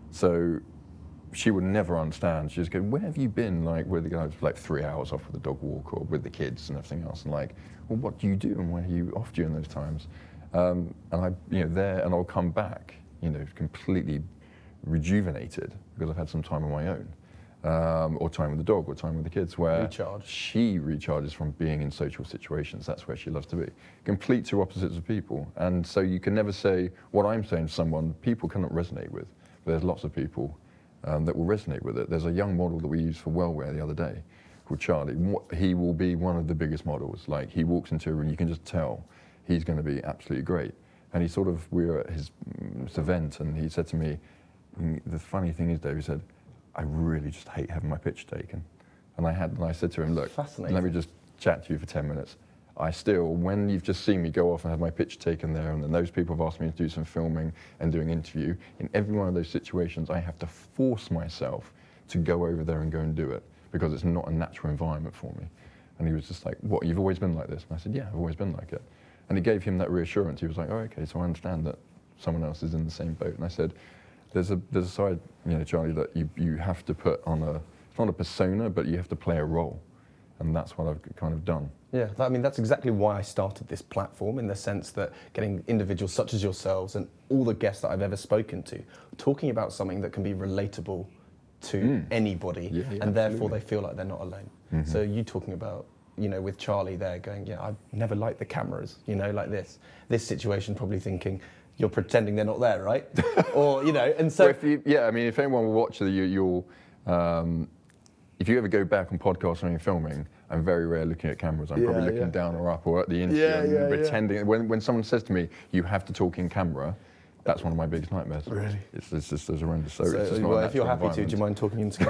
so she would never understand. She'd just go, where have you been? Like, with the guys, like three hours off with the dog walk or with the kids and everything else. And like, well, what do you do and where are you off during those times? Um, and I, you know, there, and I'll come back, you know, completely rejuvenated because I've had some time on my own, um, or time with the dog, or time with the kids, where Recharge. She recharges from being in social situations. That's where she loves to be. Complete two opposites of people, and so you can never say what I'm saying to someone people cannot resonate with. But there's lots of people um, that will resonate with it. There's a young model that we used for Wellwear the other day called Charlie. He will be one of the biggest models. Like, he walks into a room, you can just tell he's going to be absolutely great. And he sort of, we were at his this event, and he said to me, the funny thing is, Dave, he said, I really just hate having my picture taken. And I had, and I said to him, look, let me just chat to you for ten minutes. I still, when you've just seen me go off and have my picture taken there, and then those people have asked me to do some filming and doing interview, in every one of those situations, I have to force myself to go over there and go and do it, because it's not a natural environment for me. And he was just like, what, you've always been like this? And I said, yeah, I've always been like it. And it gave him that reassurance. He was like, oh, okay, so I understand that someone else is in the same boat. And I said, there's a there's a side, you know, Charlie, that you, you have to put on a, it's not a persona, but you have to play a role. And that's what I've kind of done. Yeah, I mean, that's exactly why I started this platform, in the sense that getting individuals such as yourselves and all the guests that I've ever spoken to, talking about something that can be relatable to mm. anybody, yeah, yeah, and therefore absolutely. They feel like they're not alone. Mm-hmm. So you talking about, you know, with Charlie there going, yeah, I've never liked the cameras, you know, like this. This situation, probably thinking, you're pretending they're not there, right? Or, you know, and so... Well, if you, yeah, I mean, if anyone will watch the, you, you'll... Um, if you ever go back on podcasts or any filming, I'm very rare looking at cameras. I'm yeah, probably looking yeah. down or up or at the interview yeah, and yeah, pretending. Yeah. When, when someone says to me, you have to talk in camera, that's one of my biggest nightmares. Really? It's, it's just as horrendous. So, so it's just well, not if you're happy to, do you mind talking into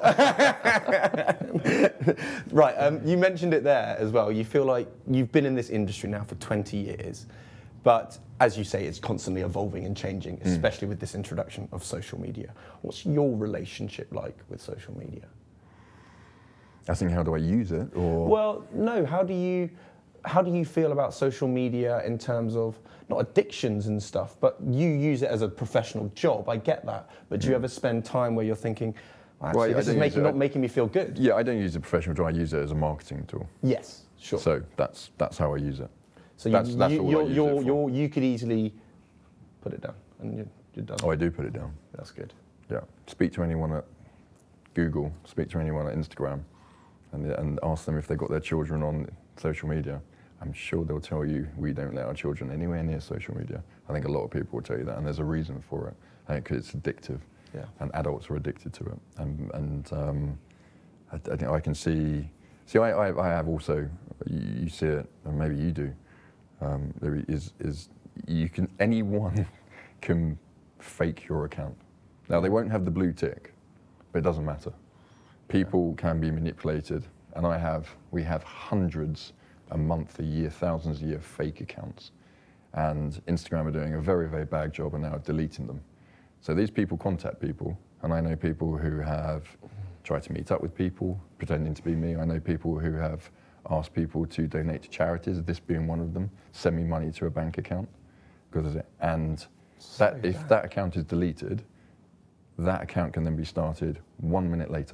camera? Right, um, you mentioned it there as well. You feel like you've been in this industry now for twenty years, But as you say, it's constantly evolving and changing, especially mm. with this introduction of social media. What's your relationship like with social media? I think, how do I use it? Or well, no. How do you how do you feel about social media in terms of not addictions and stuff, but you use it as a professional job? I get that, but do you ever spend time where you're thinking, actually, well, this is making, not making me feel good? Yeah, I don't use it professional job. I use it as a marketing tool. Yes, sure. So that's that's how I use it. So that's, you, that's you, all you're, I use you're, it for. You're, you could easily put it down, and you're, you're done. Oh, I do put it down. That's good. Yeah. Speak to anyone at Google. Speak to anyone at Instagram, and and ask them if they've got their children on social media. I'm sure they'll tell you we don't let our children anywhere near social media. I think a lot of people will tell you that, and there's a reason for it. I think because it's addictive, yeah. and adults are addicted to it. And, and um, I, I think I can see. See, I, I, I have also. You, you see it, and maybe you do. Um, there is is you can anyone can fake your account. Now they won't have the blue tick, but it doesn't matter. People yeah. can be manipulated, and I have. We have hundreds. A month, a year, thousands a year fake accounts. And Instagram are doing a very, very bad job and now deleting them. So these people contact people, and I know people who have tried to meet up with people, pretending to be me. I know people who have asked people to donate to charities, this being one of them, send me money to a bank account. Because of it. And so that, if that account is deleted, that account can then be started one minute later.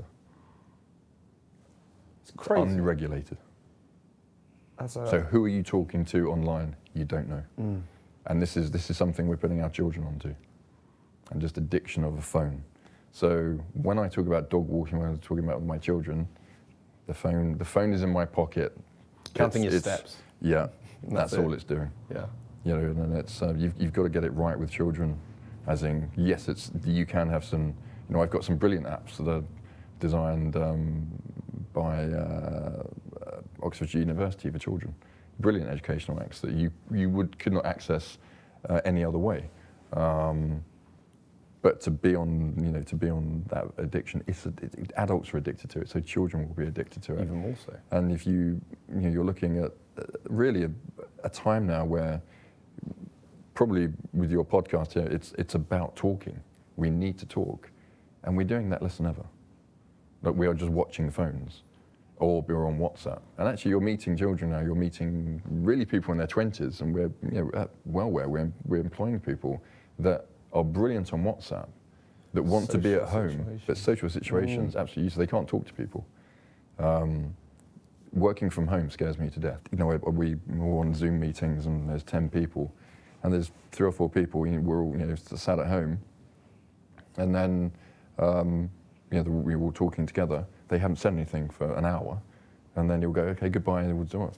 It's crazy. Unregulated. A so who are you talking to online? You don't know. Mm. And this is this is something we're putting our children onto. And just addiction of a phone. So when I talk about dog walking, when I'm talking about my children, the phone the phone is in my pocket. Counting it's, your it's, steps. Yeah, that's, that's all it's doing. Yeah. You know, and it's uh, you've you've got to get it right with children. As in, yes, it's you can have some. You know, I've got some brilliant apps that are designed um, by. Uh, Oxford University for children, brilliant educational apps that you you would could not access uh, any other way. Um, but to be on you know to be on that addiction, it's a, it, adults are addicted to it, so children will be addicted to it. Even more so. And if you you know you're looking at uh, really a, a time now where probably with your podcast here, it's it's about talking. We need to talk, and we're doing that less than ever. Like we are just watching phones. Or we're on WhatsApp. And actually you're meeting children now, you're meeting really people in their twenties, and we're, you know, at Wellware, we're, we're employing people that are brilliant on WhatsApp, that want social to be at home, but social situations, mm. absolutely, so they can't talk to people. Um, working from home scares me to death. You know, we, we're on Zoom meetings and there's ten people, and there's three or four people, you know, we're all you know, sat at home, and then um, you know, we were all talking together. They haven't said anything for an hour, and then you'll go, okay, goodbye, and we'll do it.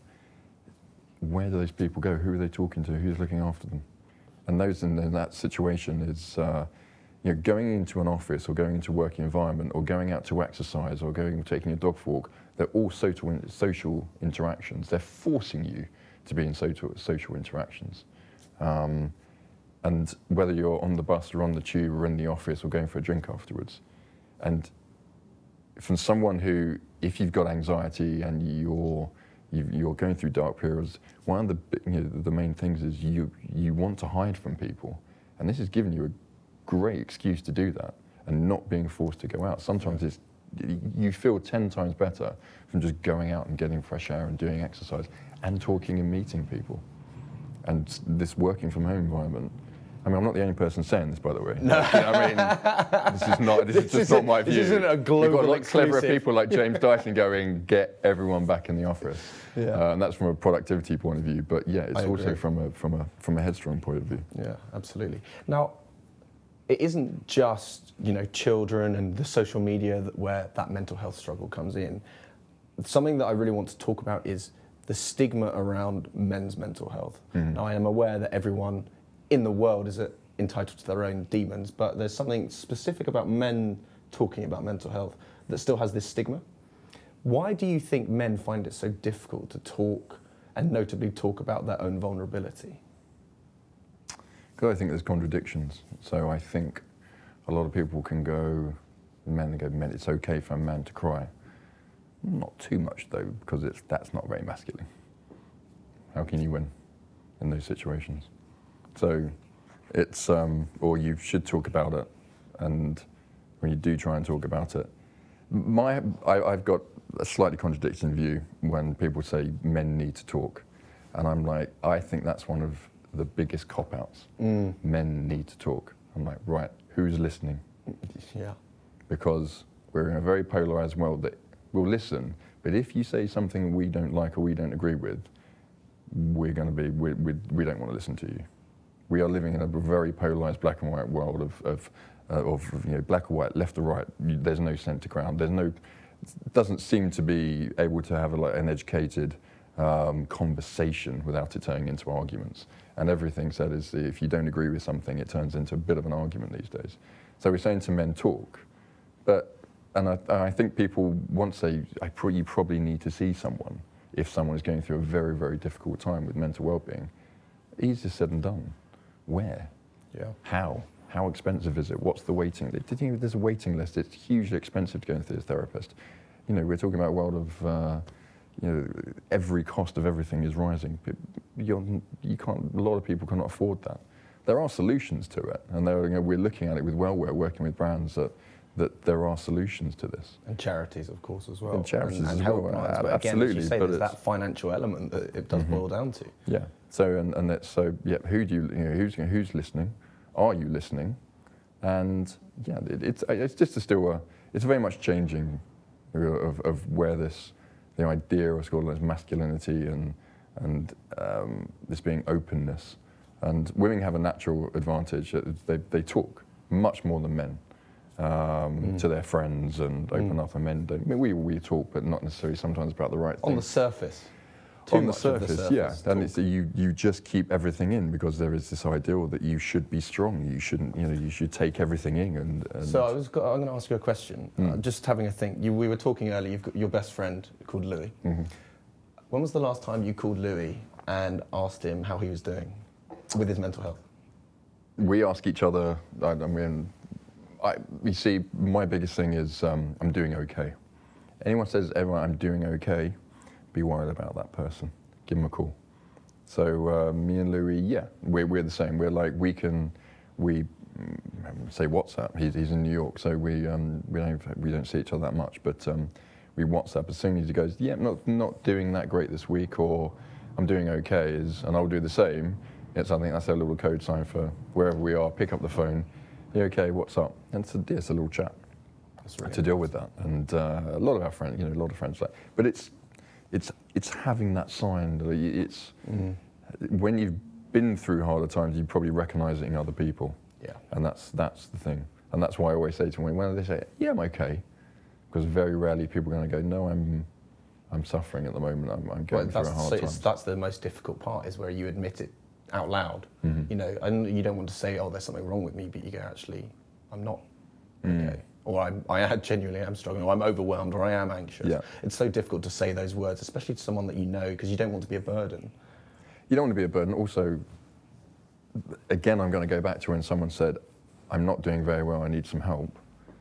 Where do those people go? Who are they talking to? Who's looking after them? And those in, in that situation is, uh, you know, going into an office or going into a working environment or going out to exercise or going taking a dog walk. They're all social social interactions. They're forcing you to be in social social interactions. Um, and whether you're on the bus or on the tube or in the office or going for a drink afterwards, and from someone who, if you've got anxiety and you're you're going through dark periods, one of the you know, the main things is you you want to hide from people, and this is giving you a great excuse to do that and not being forced to go out. Sometimes it's you feel ten times better from just going out and getting fresh air and doing exercise and talking and meeting people. And this working from home environment. I mean, I'm not the only person saying this, by the way. No. You know, I mean, this is not. This, this is just not my view. This isn't a global. You've got a lot exclusive. cleverer people like James Dyson going, get everyone back in the office. Yeah. Uh, and that's from a productivity point of view. But yeah, it's I also agree. from a from a from a headstrong point of view. Yeah, absolutely. Now, it isn't just you know children and the social media that, where that mental health struggle comes in. Something that I really want to talk about is the stigma around men's mental health. Mm. Now, I am aware that everyone in the world is entitled to their own demons, but there's something specific about men talking about mental health that still has this stigma. Why do you think men find it so difficult to talk, and notably talk about their own vulnerability? Because I think there's contradictions. So I think a lot of people can go, men go, men, it's okay for a man to cry. Not too much though, because it's that's not very masculine. How can you win in those situations? So it's, um, or you should talk about it, and when you do try and talk about it, my, I, I've got a slightly contradicting view when people say men need to talk. And I'm like, I think that's one of the biggest cop-outs. Mm. Men need to talk. I'm like, right, who's listening? Yeah. Because we're in a very polarized world that will listen, but if you say something we don't like or we don't agree with, we're going to be, we, we, we don't want to listen to you. We are living in a very polarized black and white world of, of, uh, of you know, black or white, left or right. You, there's no center ground. There's no, doesn't seem to be able to have a, like, an educated um, conversation without it turning into arguments. And everything said is if you don't agree with something, it turns into a bit of an argument these days. So we're saying to men, talk. But, and I, I think people, once they, I pro- you probably need to see someone if someone is going through a very, very difficult time with mental well-being. Easier said than done. Where? Yeah. How? How expensive is it? What's the waiting list? Did you know there's a waiting list? It's hugely expensive to go into a therapist. You know, we're talking about a world of, uh, you know, every cost of everything is rising. You're, you can't, a lot of people cannot afford that. There are solutions to it, and there, you know, we're looking at it with Wellware, working with brands that, that there are solutions to this. And charities, of course, as well. And charities and, and as help well. lines. But Absolutely. Again, as you say, but there's that financial element that it does mm-hmm. boil down to. Yeah. So and, and that's so. Yeah. Who do you? You know, who's who's listening? Are you listening? And yeah, it, it's it's just a still a. It's very much changing of of where this, the idea of school as masculinity and and um, this being openness. And women have a natural advantage. They they talk much more than men. Um, mm. to their friends and open mm. up, and men don't. I mean, we we talk, but not necessarily sometimes about the right thing. On the surface. Too On the much surface, of the surface, yeah. And it's, you you just keep everything in because there is this ideal that you should be strong. You shouldn't, you know, you should take everything in. And, and so I was. I'm going to ask you a question. Mm. Uh, just having a think. You, we were talking earlier. You've got your best friend called Louis. Mm-hmm. When was the last time you called Louis and asked him how he was doing with his mental health? We ask each other. I, I mean. I, you see, my biggest thing is um, I'm doing okay. Anyone says ever I'm doing okay, be worried about that person. Give them a call. So uh, me and Louis, yeah, we're we're the same. We're like we can, we um, say WhatsApp. He's he's in New York, so we um, we don't we don't see each other that much, but um, we WhatsApp as soon as he goes, yeah, not not doing that great this week, or I'm doing okay, is, and I'll do the same. It's I think that's our little code sign for wherever we are. Pick up the phone. Yeah, okay, what's up? And it's a, it's a little chat really to deal with that. And uh, a lot of our friends, you know, a lot of friends like, but it's it's it's having that sign. It's mm. when you've been through harder times, you probably recognise it in other people. Yeah. And that's that's the thing. And that's why I always say to them, when they say, yeah, I'm okay, because very rarely people are going to go, no, I'm I'm suffering at the moment. I'm, I'm going well, through a hard so time. That's the most difficult part, is where you admit it out loud. Mm-hmm. You know, and you don't want to say, oh, there's something wrong with me, but you go, actually, I'm not mm. okay. Or I'm, I genuinely am struggling, or I'm overwhelmed, or I am anxious. Yeah. It's so difficult to say those words, especially to someone that you know, because you don't want to be a burden. You don't want to be a burden. Also, again, I'm going to go back to when someone said, I'm not doing very well, I need some help.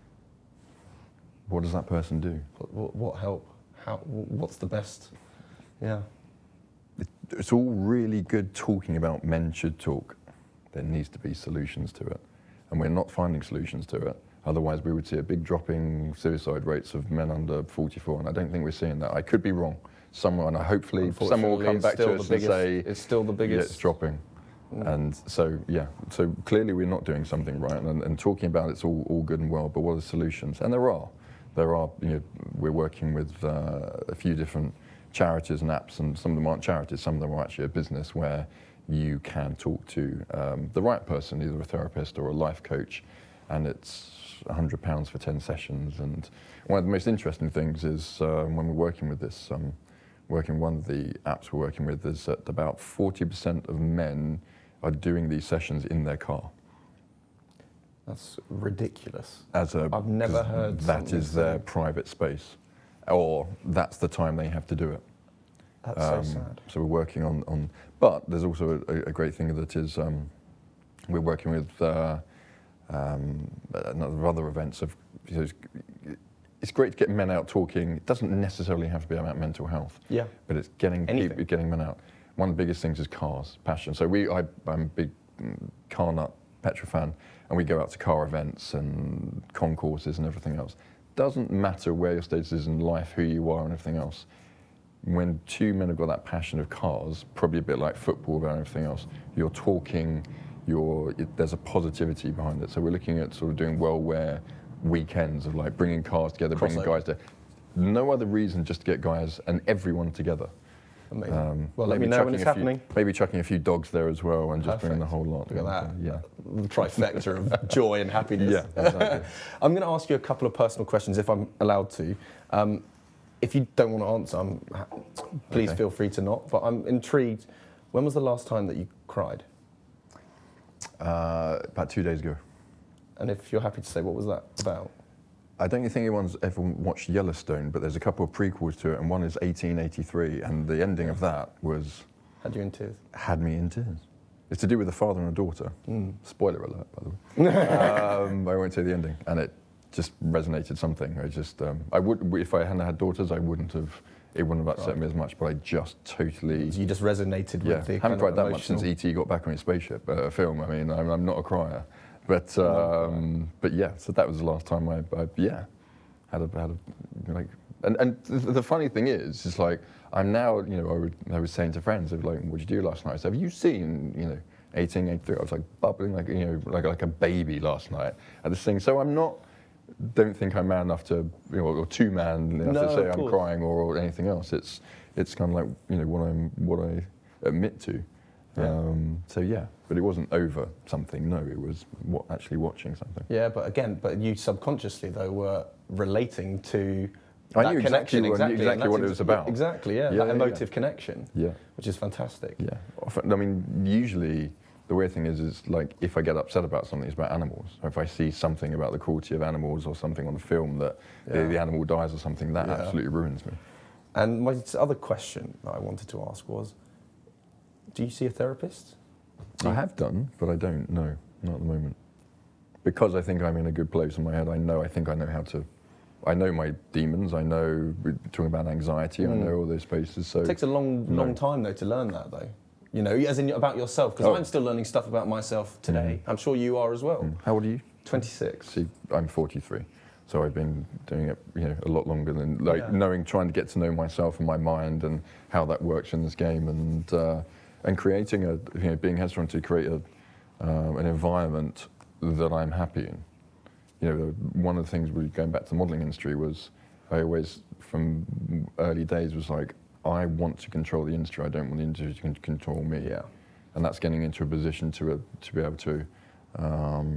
What does that person do? What, what, what help? How? What's the best? Yeah. It's all really good talking about men should talk. There needs to be solutions to it. And we're not finding solutions to it. Otherwise, we would see a big dropping suicide rates of men under forty-four, and I don't think we're seeing that. I could be wrong. Someone, hopefully, someone will come back to us biggest, and say, it's still the biggest. Yeah, it's dropping. Mm. And so, yeah, so clearly we're not doing something right. And, and talking about it's all, all good and well, but what are the solutions? And there are. There are, you know, we're working with uh, a few different charities and apps, and some of them aren't charities, some of them are actually a business where you can talk to um, the right person, either a therapist or a life coach, and it's one hundred pounds for ten sessions. And one of the most interesting things is uh, when we're working with this, um, working one of the apps we're working with is that about forty percent of men are doing these sessions in their car. That's ridiculous. As a, I've never heard that is their private space, or that's the time they have to do it. That's um, so sad. So we're working on, on but there's also a, a great thing that is um, we're working with uh, um, another other events of. You know, it's great to get men out talking. It doesn't necessarily have to be about mental health. Yeah. But it's getting Anything. people, getting men out. One of the biggest things is cars, passion. So we, I, I'm a big car nut, petrol fan, and we go out to car events and concourses and everything else. Doesn't matter where your status is in life, who you are and everything else. When two men have got that passion of cars, probably a bit like football about everything else, you're talking, you're, it, there's a positivity behind it. So we're looking at sort of doing well-wear weekends of like bringing cars together, bringing Crossover. guys together. No other reason just to get guys and everyone together. Amazing. Um, well, let me maybe know when chucking it's a few- happening. Maybe chucking a few dogs there as well and just Perfect. bringing the whole lot. Look at that. Yeah. The trifecta of joy and happiness. Yeah, exactly. I'm going to ask you a couple of personal questions if I'm allowed to. Um, if you don't want to answer, I'm ha- please Okay. feel free to not. But I'm intrigued. When was the last time that you cried? Uh, about two days ago. And if you're happy to say, what was that about? I don't think anyone's ever watched Yellowstone, but there's a couple of prequels to it, and one is eighteen eighty-three, and the ending of that was Had you in tears? had me in tears. It's to do with a father and a daughter. Mm. Spoiler alert, by the way. um, I won't say the ending, and it just resonated something. I just, um, I would, if I hadn't had daughters, I wouldn't have. It wouldn't have upset Right. me as much, but I just totally. So you just resonated Yeah, with the haven't kind cried of that much emotional... since E T got back on his spaceship uh, film. I mean, I'm, I'm not a crier, but um, but yeah. So that was the last time I, I yeah had a had a like. And and the, the funny thing is, is like I'm now you know I, would, I was saying to friends, they'd be like, what did you do last night? I said, have you seen you know eighteen eighty-three? I was like bubbling like you know like like a baby last night at this thing. So I'm not. Don't think I'm man enough to, you know, or too man enough No, to say of I'm course. crying or, or anything else. It's it's kind of like you know what I'm what I admit to. Yeah. Um, so yeah, but it wasn't over something. No, it was what, actually watching something. Yeah, but again, but you subconsciously though were relating to I that knew exactly connection, what- exactly, exactly and that's what it ex- was about. Exactly, yeah, Yeah, that yeah, emotive yeah. connection, Yeah, which is fantastic. yeah. Often, I mean, usually the weird thing is, is like if I get upset about something, it's about animals. Or if I see something about the cruelty of animals or something on the film that Yeah. the, the animal dies or something, that Yeah. absolutely ruins me. And my other question that I wanted to ask was, do you see a therapist? Do I you- have done, but I don't. No, not at the moment. Because I think I'm in a good place in my head. I know. I think I know how to. I know my demons. I know. We're talking about anxiety. I Mm. know all those spaces. So It takes a long, No. long time though to learn that though. You know, as in about yourself, because Oh. I'm still learning stuff about myself today. I'm sure you are as well. Mm. How old are you? twenty-six. See, I'm forty-three, so I've been doing it, you know, a lot longer than like Yeah. knowing, trying to get to know myself and my mind and how that works in this game, and uh, and creating a, you know, being headstrong to create a, um, an environment that I'm happy in. You know, one of the things we going back to the modelling industry was I always, from early days, was like, I want to control the industry. I don't want the industry to con- control me. Yeah. And that's getting into a position to uh, to be able to, um,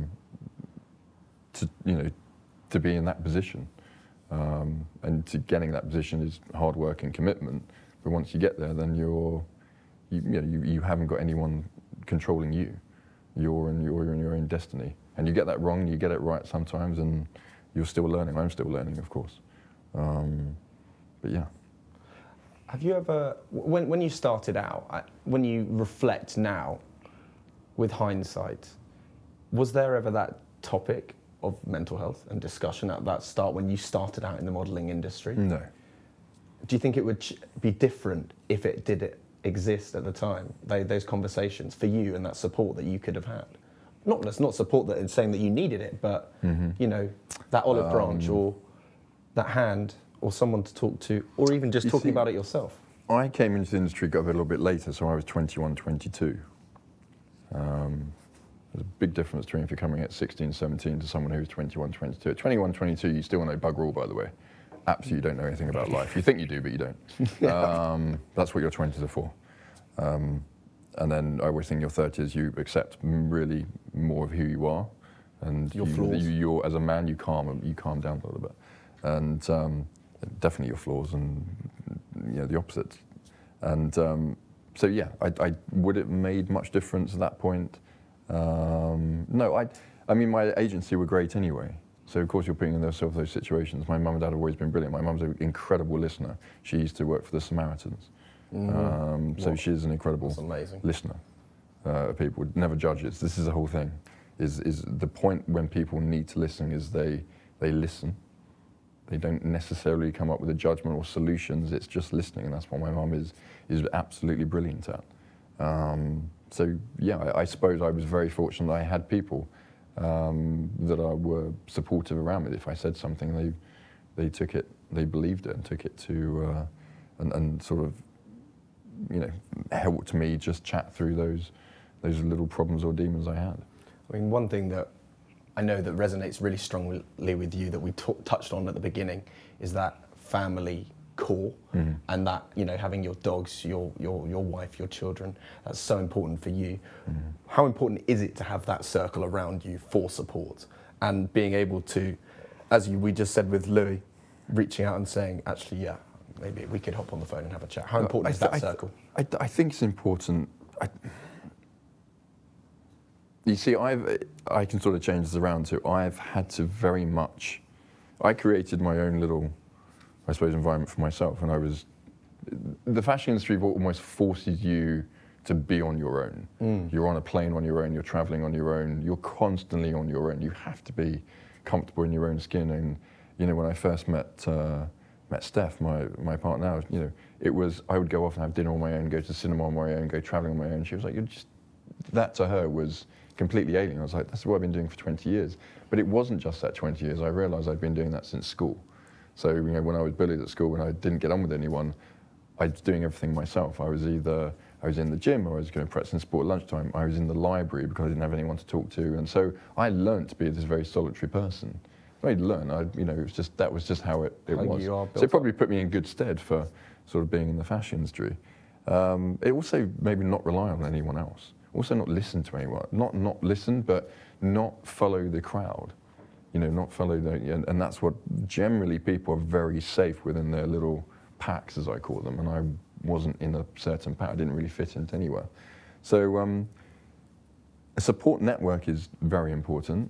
to you know, to be in that position, um, and to getting that position is hard work and commitment. But once you get there, then you're, you, you know, you, you haven't got anyone controlling you. You're in your, you're in your own destiny. And you get that wrong, you get it right sometimes, and you're still learning. I'm still learning, of course. Um, but yeah. Have you ever, when, when you started out, I- when you reflect now, with hindsight, was there ever that topic of mental health and discussion at that start when you started out in the modelling industry? No. Do you think it would ch- be different if it did it exist at the time, they, those conversations for you and that support that you could have had? Not that's not support that in saying that you needed it, but Mm-hmm. you know, that olive branch Um, or that hand or someone to talk to, or even just You talking see- about it yourself. I came into the industry got a little bit later, so I was twenty-one, twenty-two. Um, there's a big difference between if you're coming at sixteen, seventeen to someone who's twenty-one, twenty-two. At twenty-one, twenty-two, you still know bugger all, by the way. Absolutely don't know anything about life. You think you do, but you don't. Um, that's what your twenties are for. Um, and then I always think your thirties, you accept m- really more of who you are. And Your you, flaws. You, you're, as a man, you calm, you calm down a little bit. And um, definitely your flaws and you know, the opposites. And um, so, yeah, I, I, would it have made much difference at that point? Um, no, I, I mean, my agency were great anyway. So, of course, you're putting yourself in those situations. My mum and dad have always been brilliant. My mum's an incredible listener. She used to work for the Samaritans. Um, so What? she's an incredible That's amazing. listener. Uh, people would never judge it. This is the whole thing. Is is the point when people need to listen is they they listen. They don't necessarily come up with a judgment or solutions. It's just listening, and that's what my mum is is absolutely brilliant at. Um, so yeah, I, I suppose I was very fortunate I had people um, that are, were supportive around me. If I said something, they they took it, they believed it, and took it to, uh, and, and sort of, you know, helped me just chat through those those little problems or demons I had. I mean, one thing that I know that resonates really strongly with you that we t- touched on at the beginning is that family core, mm-hmm. and that, you know, having your dogs, your your your wife, your children, that's so important for you. Mm-hmm. How important is it to have that circle around you for support and being able to, as you, we just said with Louis, reaching out and saying, actually, yeah, maybe we could hop on the phone and have a chat. How important th- is that I th- circle? I, th- I think it's important. I, you see, I've I can sort of change this around too. I've had to very much. I created my own little, I suppose, environment for myself, and I was. The fashion industry almost forces you to be on your own. Mm. You're on a plane on your own. You're traveling on your own. You're constantly on your own. You have to be comfortable in your own skin. And you know, when I first met uh, met Steph, my my partner now, you know, it was I would go off and have dinner on my own, go to the cinema on my own, go traveling on my own. She was like, "You're just." That to her was completely alien. I was like, that's what I've been doing for twenty years. But it wasn't just that twenty years. I realised I'd been doing that since school. So, you know, when I was bullied at school and I didn't get on with anyone, I was doing everything myself. I was either, I was in the gym, or I was going to practice in sport at lunchtime. I was in the library because I didn't have anyone to talk to. And so I learned to be this very solitary person. I learned, I, you know, it was just, that was just how it, it how was. You are so it probably put me in good stead for sort of being in the fashion industry. Um, it also made me not rely on anyone else. Also not listen to anyone, not not listen, but not follow the crowd, you know, not follow the, and, and that's what generally people are very safe within their little packs, as I call them, and I wasn't in a certain pack, I didn't really fit into anywhere. So um, a support network is very important.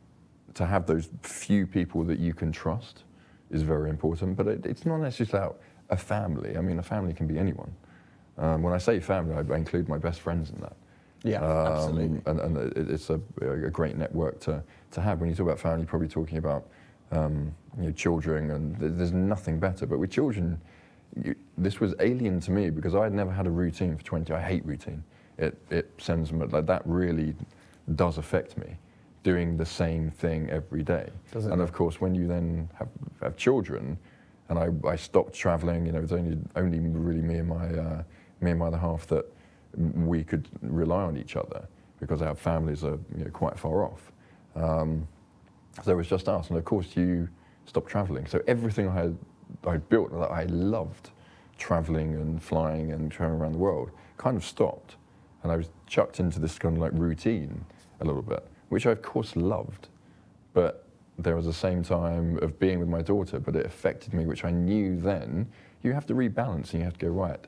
To have those few people that you can trust is very important, but it, it's not necessarily about a family. I mean, a family can be anyone. Um, when I say family, I, I include my best friends in that. Yeah, um, absolutely. And, and it, it's a, a great network to, to have. When you talk about family, you're probably talking about um, you know, children, and th- there's nothing better. But with children, you, this was alien to me because I had never had a routine for twenty. I hate routine. It it sends me, like, that really does affect me, doing the same thing every day. Does it? And of course, when you then have, have children, and I, I stopped traveling, you know, it was only only really me and my uh, me and my other half that we could rely on each other because our families are, you know, quite far off. Um, so it was just us, and of course you stop traveling. So everything I had, I built that I loved, traveling and flying and traveling around the world, kind of stopped, and I was chucked into this kind of like routine a little bit, which I of course loved, but there was the same time of being with my daughter, but it affected me, which I knew then. You have to rebalance, and you have to go, right,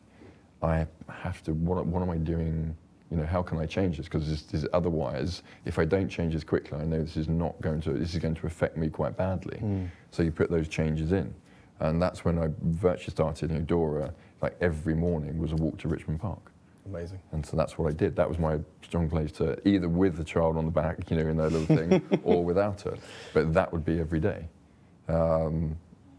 I have to, what, what am I doing, you know, how can I change this? Because this, this, otherwise, if I don't change this quickly, I know this is not going to, this is going to affect me quite badly. Mm. So you put those changes in. And that's when I virtually started, you know, Dora, like every morning was a walk to Richmond Park. Amazing. And so that's what I did. That was my strong place to, either with the child on the back, you know, in their little thing, or without her. But that would be every day. Um,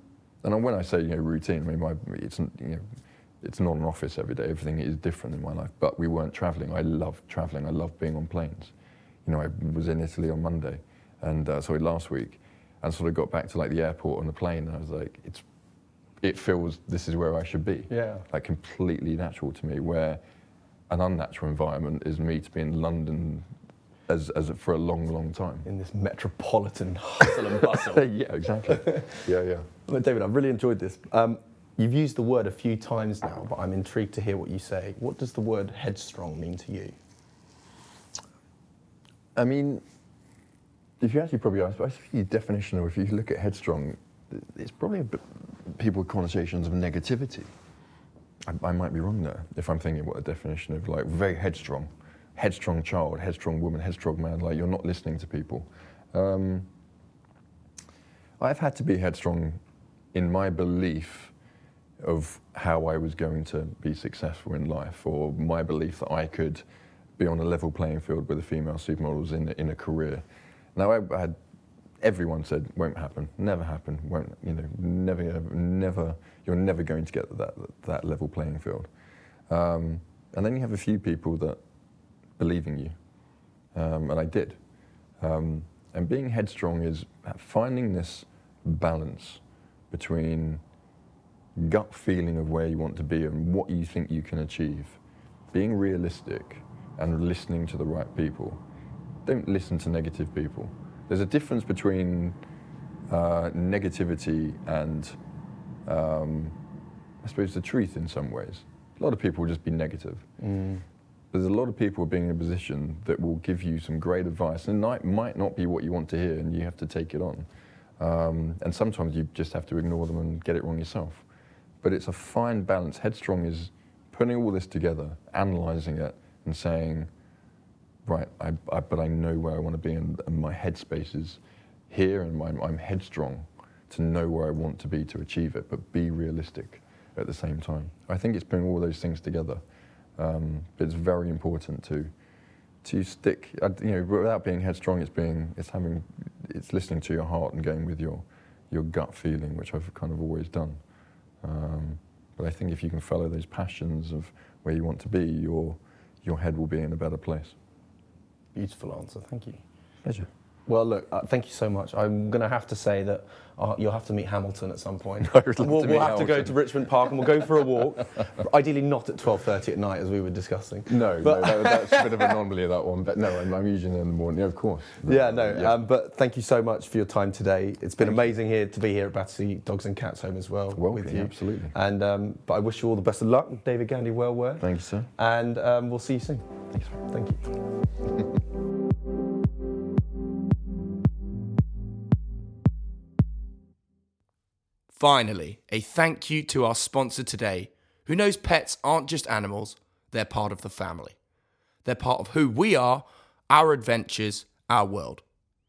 and when I say, you know, routine, I mean, my, it's, you know, it's not an office every day. Everything is different in my life. But we weren't traveling. I loved traveling. I loved being on planes. You know, I was in Italy on Monday, and uh, sorry, last week, and sort of got back to like the airport on the plane, and I was like, it's, it feels this is where I should be. Yeah. Like completely natural to me. Where an unnatural environment is me to be in London as as for a long, long time. In this metropolitan hustle and bustle. Yeah, exactly. yeah, yeah. Well, David, I've really enjoyed this. Um, You've used the word a few times now, but I'm intrigued to hear what you say. What does the word headstrong mean to you? I mean, if you actually probably ask, I think the definition, or if you look at headstrong, it's probably a bit, people with connotations of negativity. I, I might be wrong there, if I'm thinking what a definition of, like, very headstrong. Headstrong child, headstrong woman, headstrong man, like you're not listening to people. Um, I've had to be headstrong in my belief of how I was going to be successful in life, or my belief that I could be on a level playing field with the female supermodels in in a career. Now, I, I had everyone said won't happen, never happen, won't, you know, never, ever, never. You're never going to get that that level playing field. Um, and then you have a few people that believing you. Um, and I did. Um, and being headstrong is finding this balance between gut feeling of where you want to be and what you think you can achieve, being realistic and listening to the right people. Don't listen to negative people. There's a difference between uh, negativity and, um, I suppose, the truth in some ways. A lot of people will just be negative. Mm. There's a lot of people being in a position that will give you some great advice, and it might not be what you want to hear, and you have to take it on. Um, and sometimes you just have to ignore them and get it wrong yourself. But it's a fine balance. Headstrong is putting all this together, analysing it, and saying, right, I, I, but I know where I want to be, and, and my headspace is here, and I'm, I'm headstrong to know where I want to be to achieve it, but be realistic at the same time. I think it's putting all those things together. Um, but it's very important to to stick, you know, without being headstrong, it's being, it's having, it's listening to your heart and going with your your gut feeling, which I've kind of always done. Um, but I think if you can follow those passions of where you want to be, your your head will be in a better place. Beautiful answer, thank you. Pleasure. Well, look, uh, thank you so much. I'm going to have to say that uh, you'll have to meet Hamilton at some point. I would love we'll to we'll meet have to go to Richmond Park and we'll go for a walk. Ideally not at twelve thirty at night, as we were discussing. No, but no that, that's a bit of an anomaly, that one. But no, I'm, I'm usually in the morning, yeah, of course. But, yeah, no, yeah. Um, but thank you so much for your time today. It's been thank amazing you. here to be here at Battersea Dogs and Cats Home as well. Well, with you. Absolutely. And um, but I wish you all the best of luck, David Gandy Wellwear. Thank you, sir. And um, we'll see you soon. Thanks. Thank you. Finally, a thank you to our sponsor today, who knows pets aren't just animals, they're part of the family. They're part of who we are, our adventures, our world.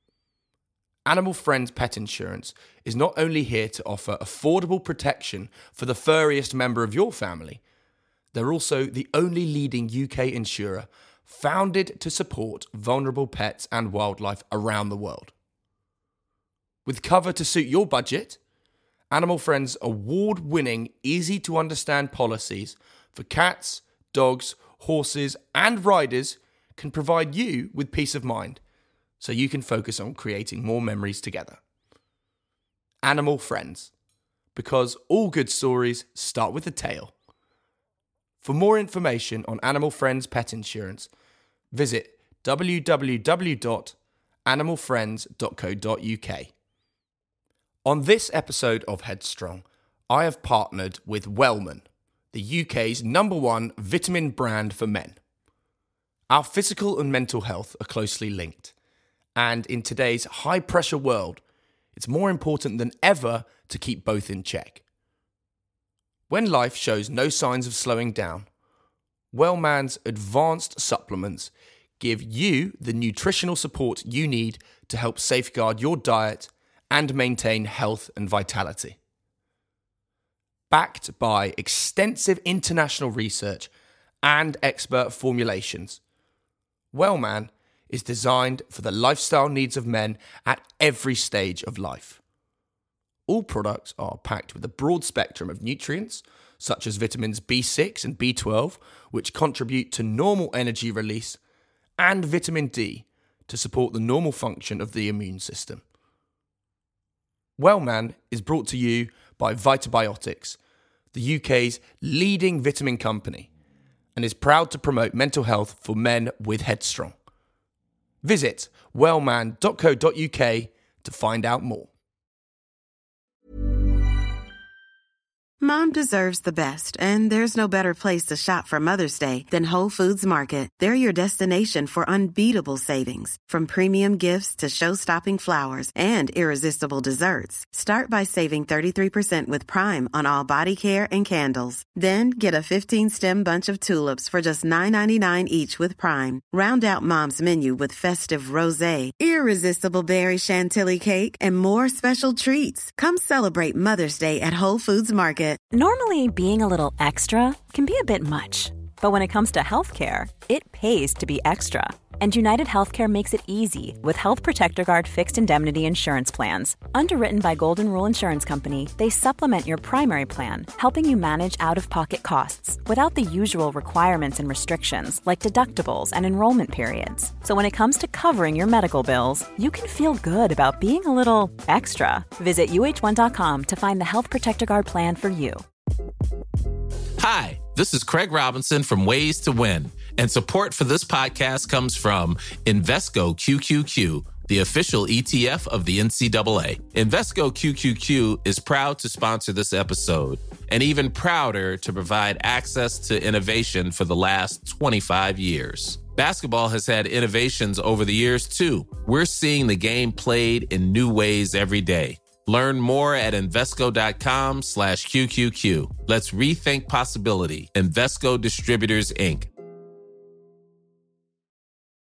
Animal Friends Pet Insurance is not only here to offer affordable protection for the furriest member of your family, they're also the only leading U K insurer founded to support vulnerable pets and wildlife around the world. With cover to suit your budget, Animal Friends' award-winning, easy-to-understand policies for cats, dogs, horses, and riders can provide you with peace of mind, so you can focus on creating more memories together. Animal Friends, because all good stories start with a tail. For more information on Animal Friends Pet Insurance, visit w w w dot animal friends dot co dot u k. On this episode of Headstrong, I have partnered with Wellman, the U K's number one vitamin brand for men. Our physical and mental health are closely linked, and in today's high-pressure world, it's more important than ever to keep both in check. When life shows no signs of slowing down, Wellman's advanced supplements give you the nutritional support you need to help safeguard your diet and maintain health and vitality. Backed by extensive international research and expert formulations, Wellman is designed for the lifestyle needs of men at every stage of life. All products are packed with a broad spectrum of nutrients, such as vitamins B six and B twelve, which contribute to normal energy release, and vitamin D to support the normal function of the immune system. Wellman is brought to you by Vitabiotics, the U K's leading vitamin company, and is proud to promote mental health for men with Headstrong. Visit wellman dot co dot u k to find out more. Mom deserves the best, and there's no better place to shop for Mother's Day than Whole Foods Market. They're your destination for unbeatable savings, from premium gifts to show-stopping flowers and irresistible desserts. Start by saving thirty-three percent with Prime on all body care and candles. Then get a fifteen-stem bunch of tulips for just nine ninety-nine each with Prime. Round out Mom's menu with festive rosé, irresistible berry chantilly cake, and more special treats. Come celebrate Mother's Day at Whole Foods Market. Normally, being a little extra can be a bit much, but when it comes to healthcare, it pays to be extra. And United Healthcare makes it easy with Health Protector Guard fixed indemnity insurance plans. Underwritten by Golden Rule Insurance Company, they supplement your primary plan, helping you manage out-of-pocket costs without the usual requirements and restrictions like deductibles and enrollment periods. So when it comes to covering your medical bills, you can feel good about being a little extra. Visit U H one dot com to find the Health Protector Guard plan for you. Hi, this is Craig Robinson from Ways to Win, and support for this podcast comes from Invesco Q Q Q, the official E T F of the N C double A. Invesco Q Q Q is proud to sponsor this episode, and even prouder to provide access to innovation for the last twenty-five years. Basketball has had innovations over the years, too. We're seeing the game played in new ways every day. Learn more at Invesco.com slash QQQ. Let's rethink possibility. Invesco Distributors, Incorporated.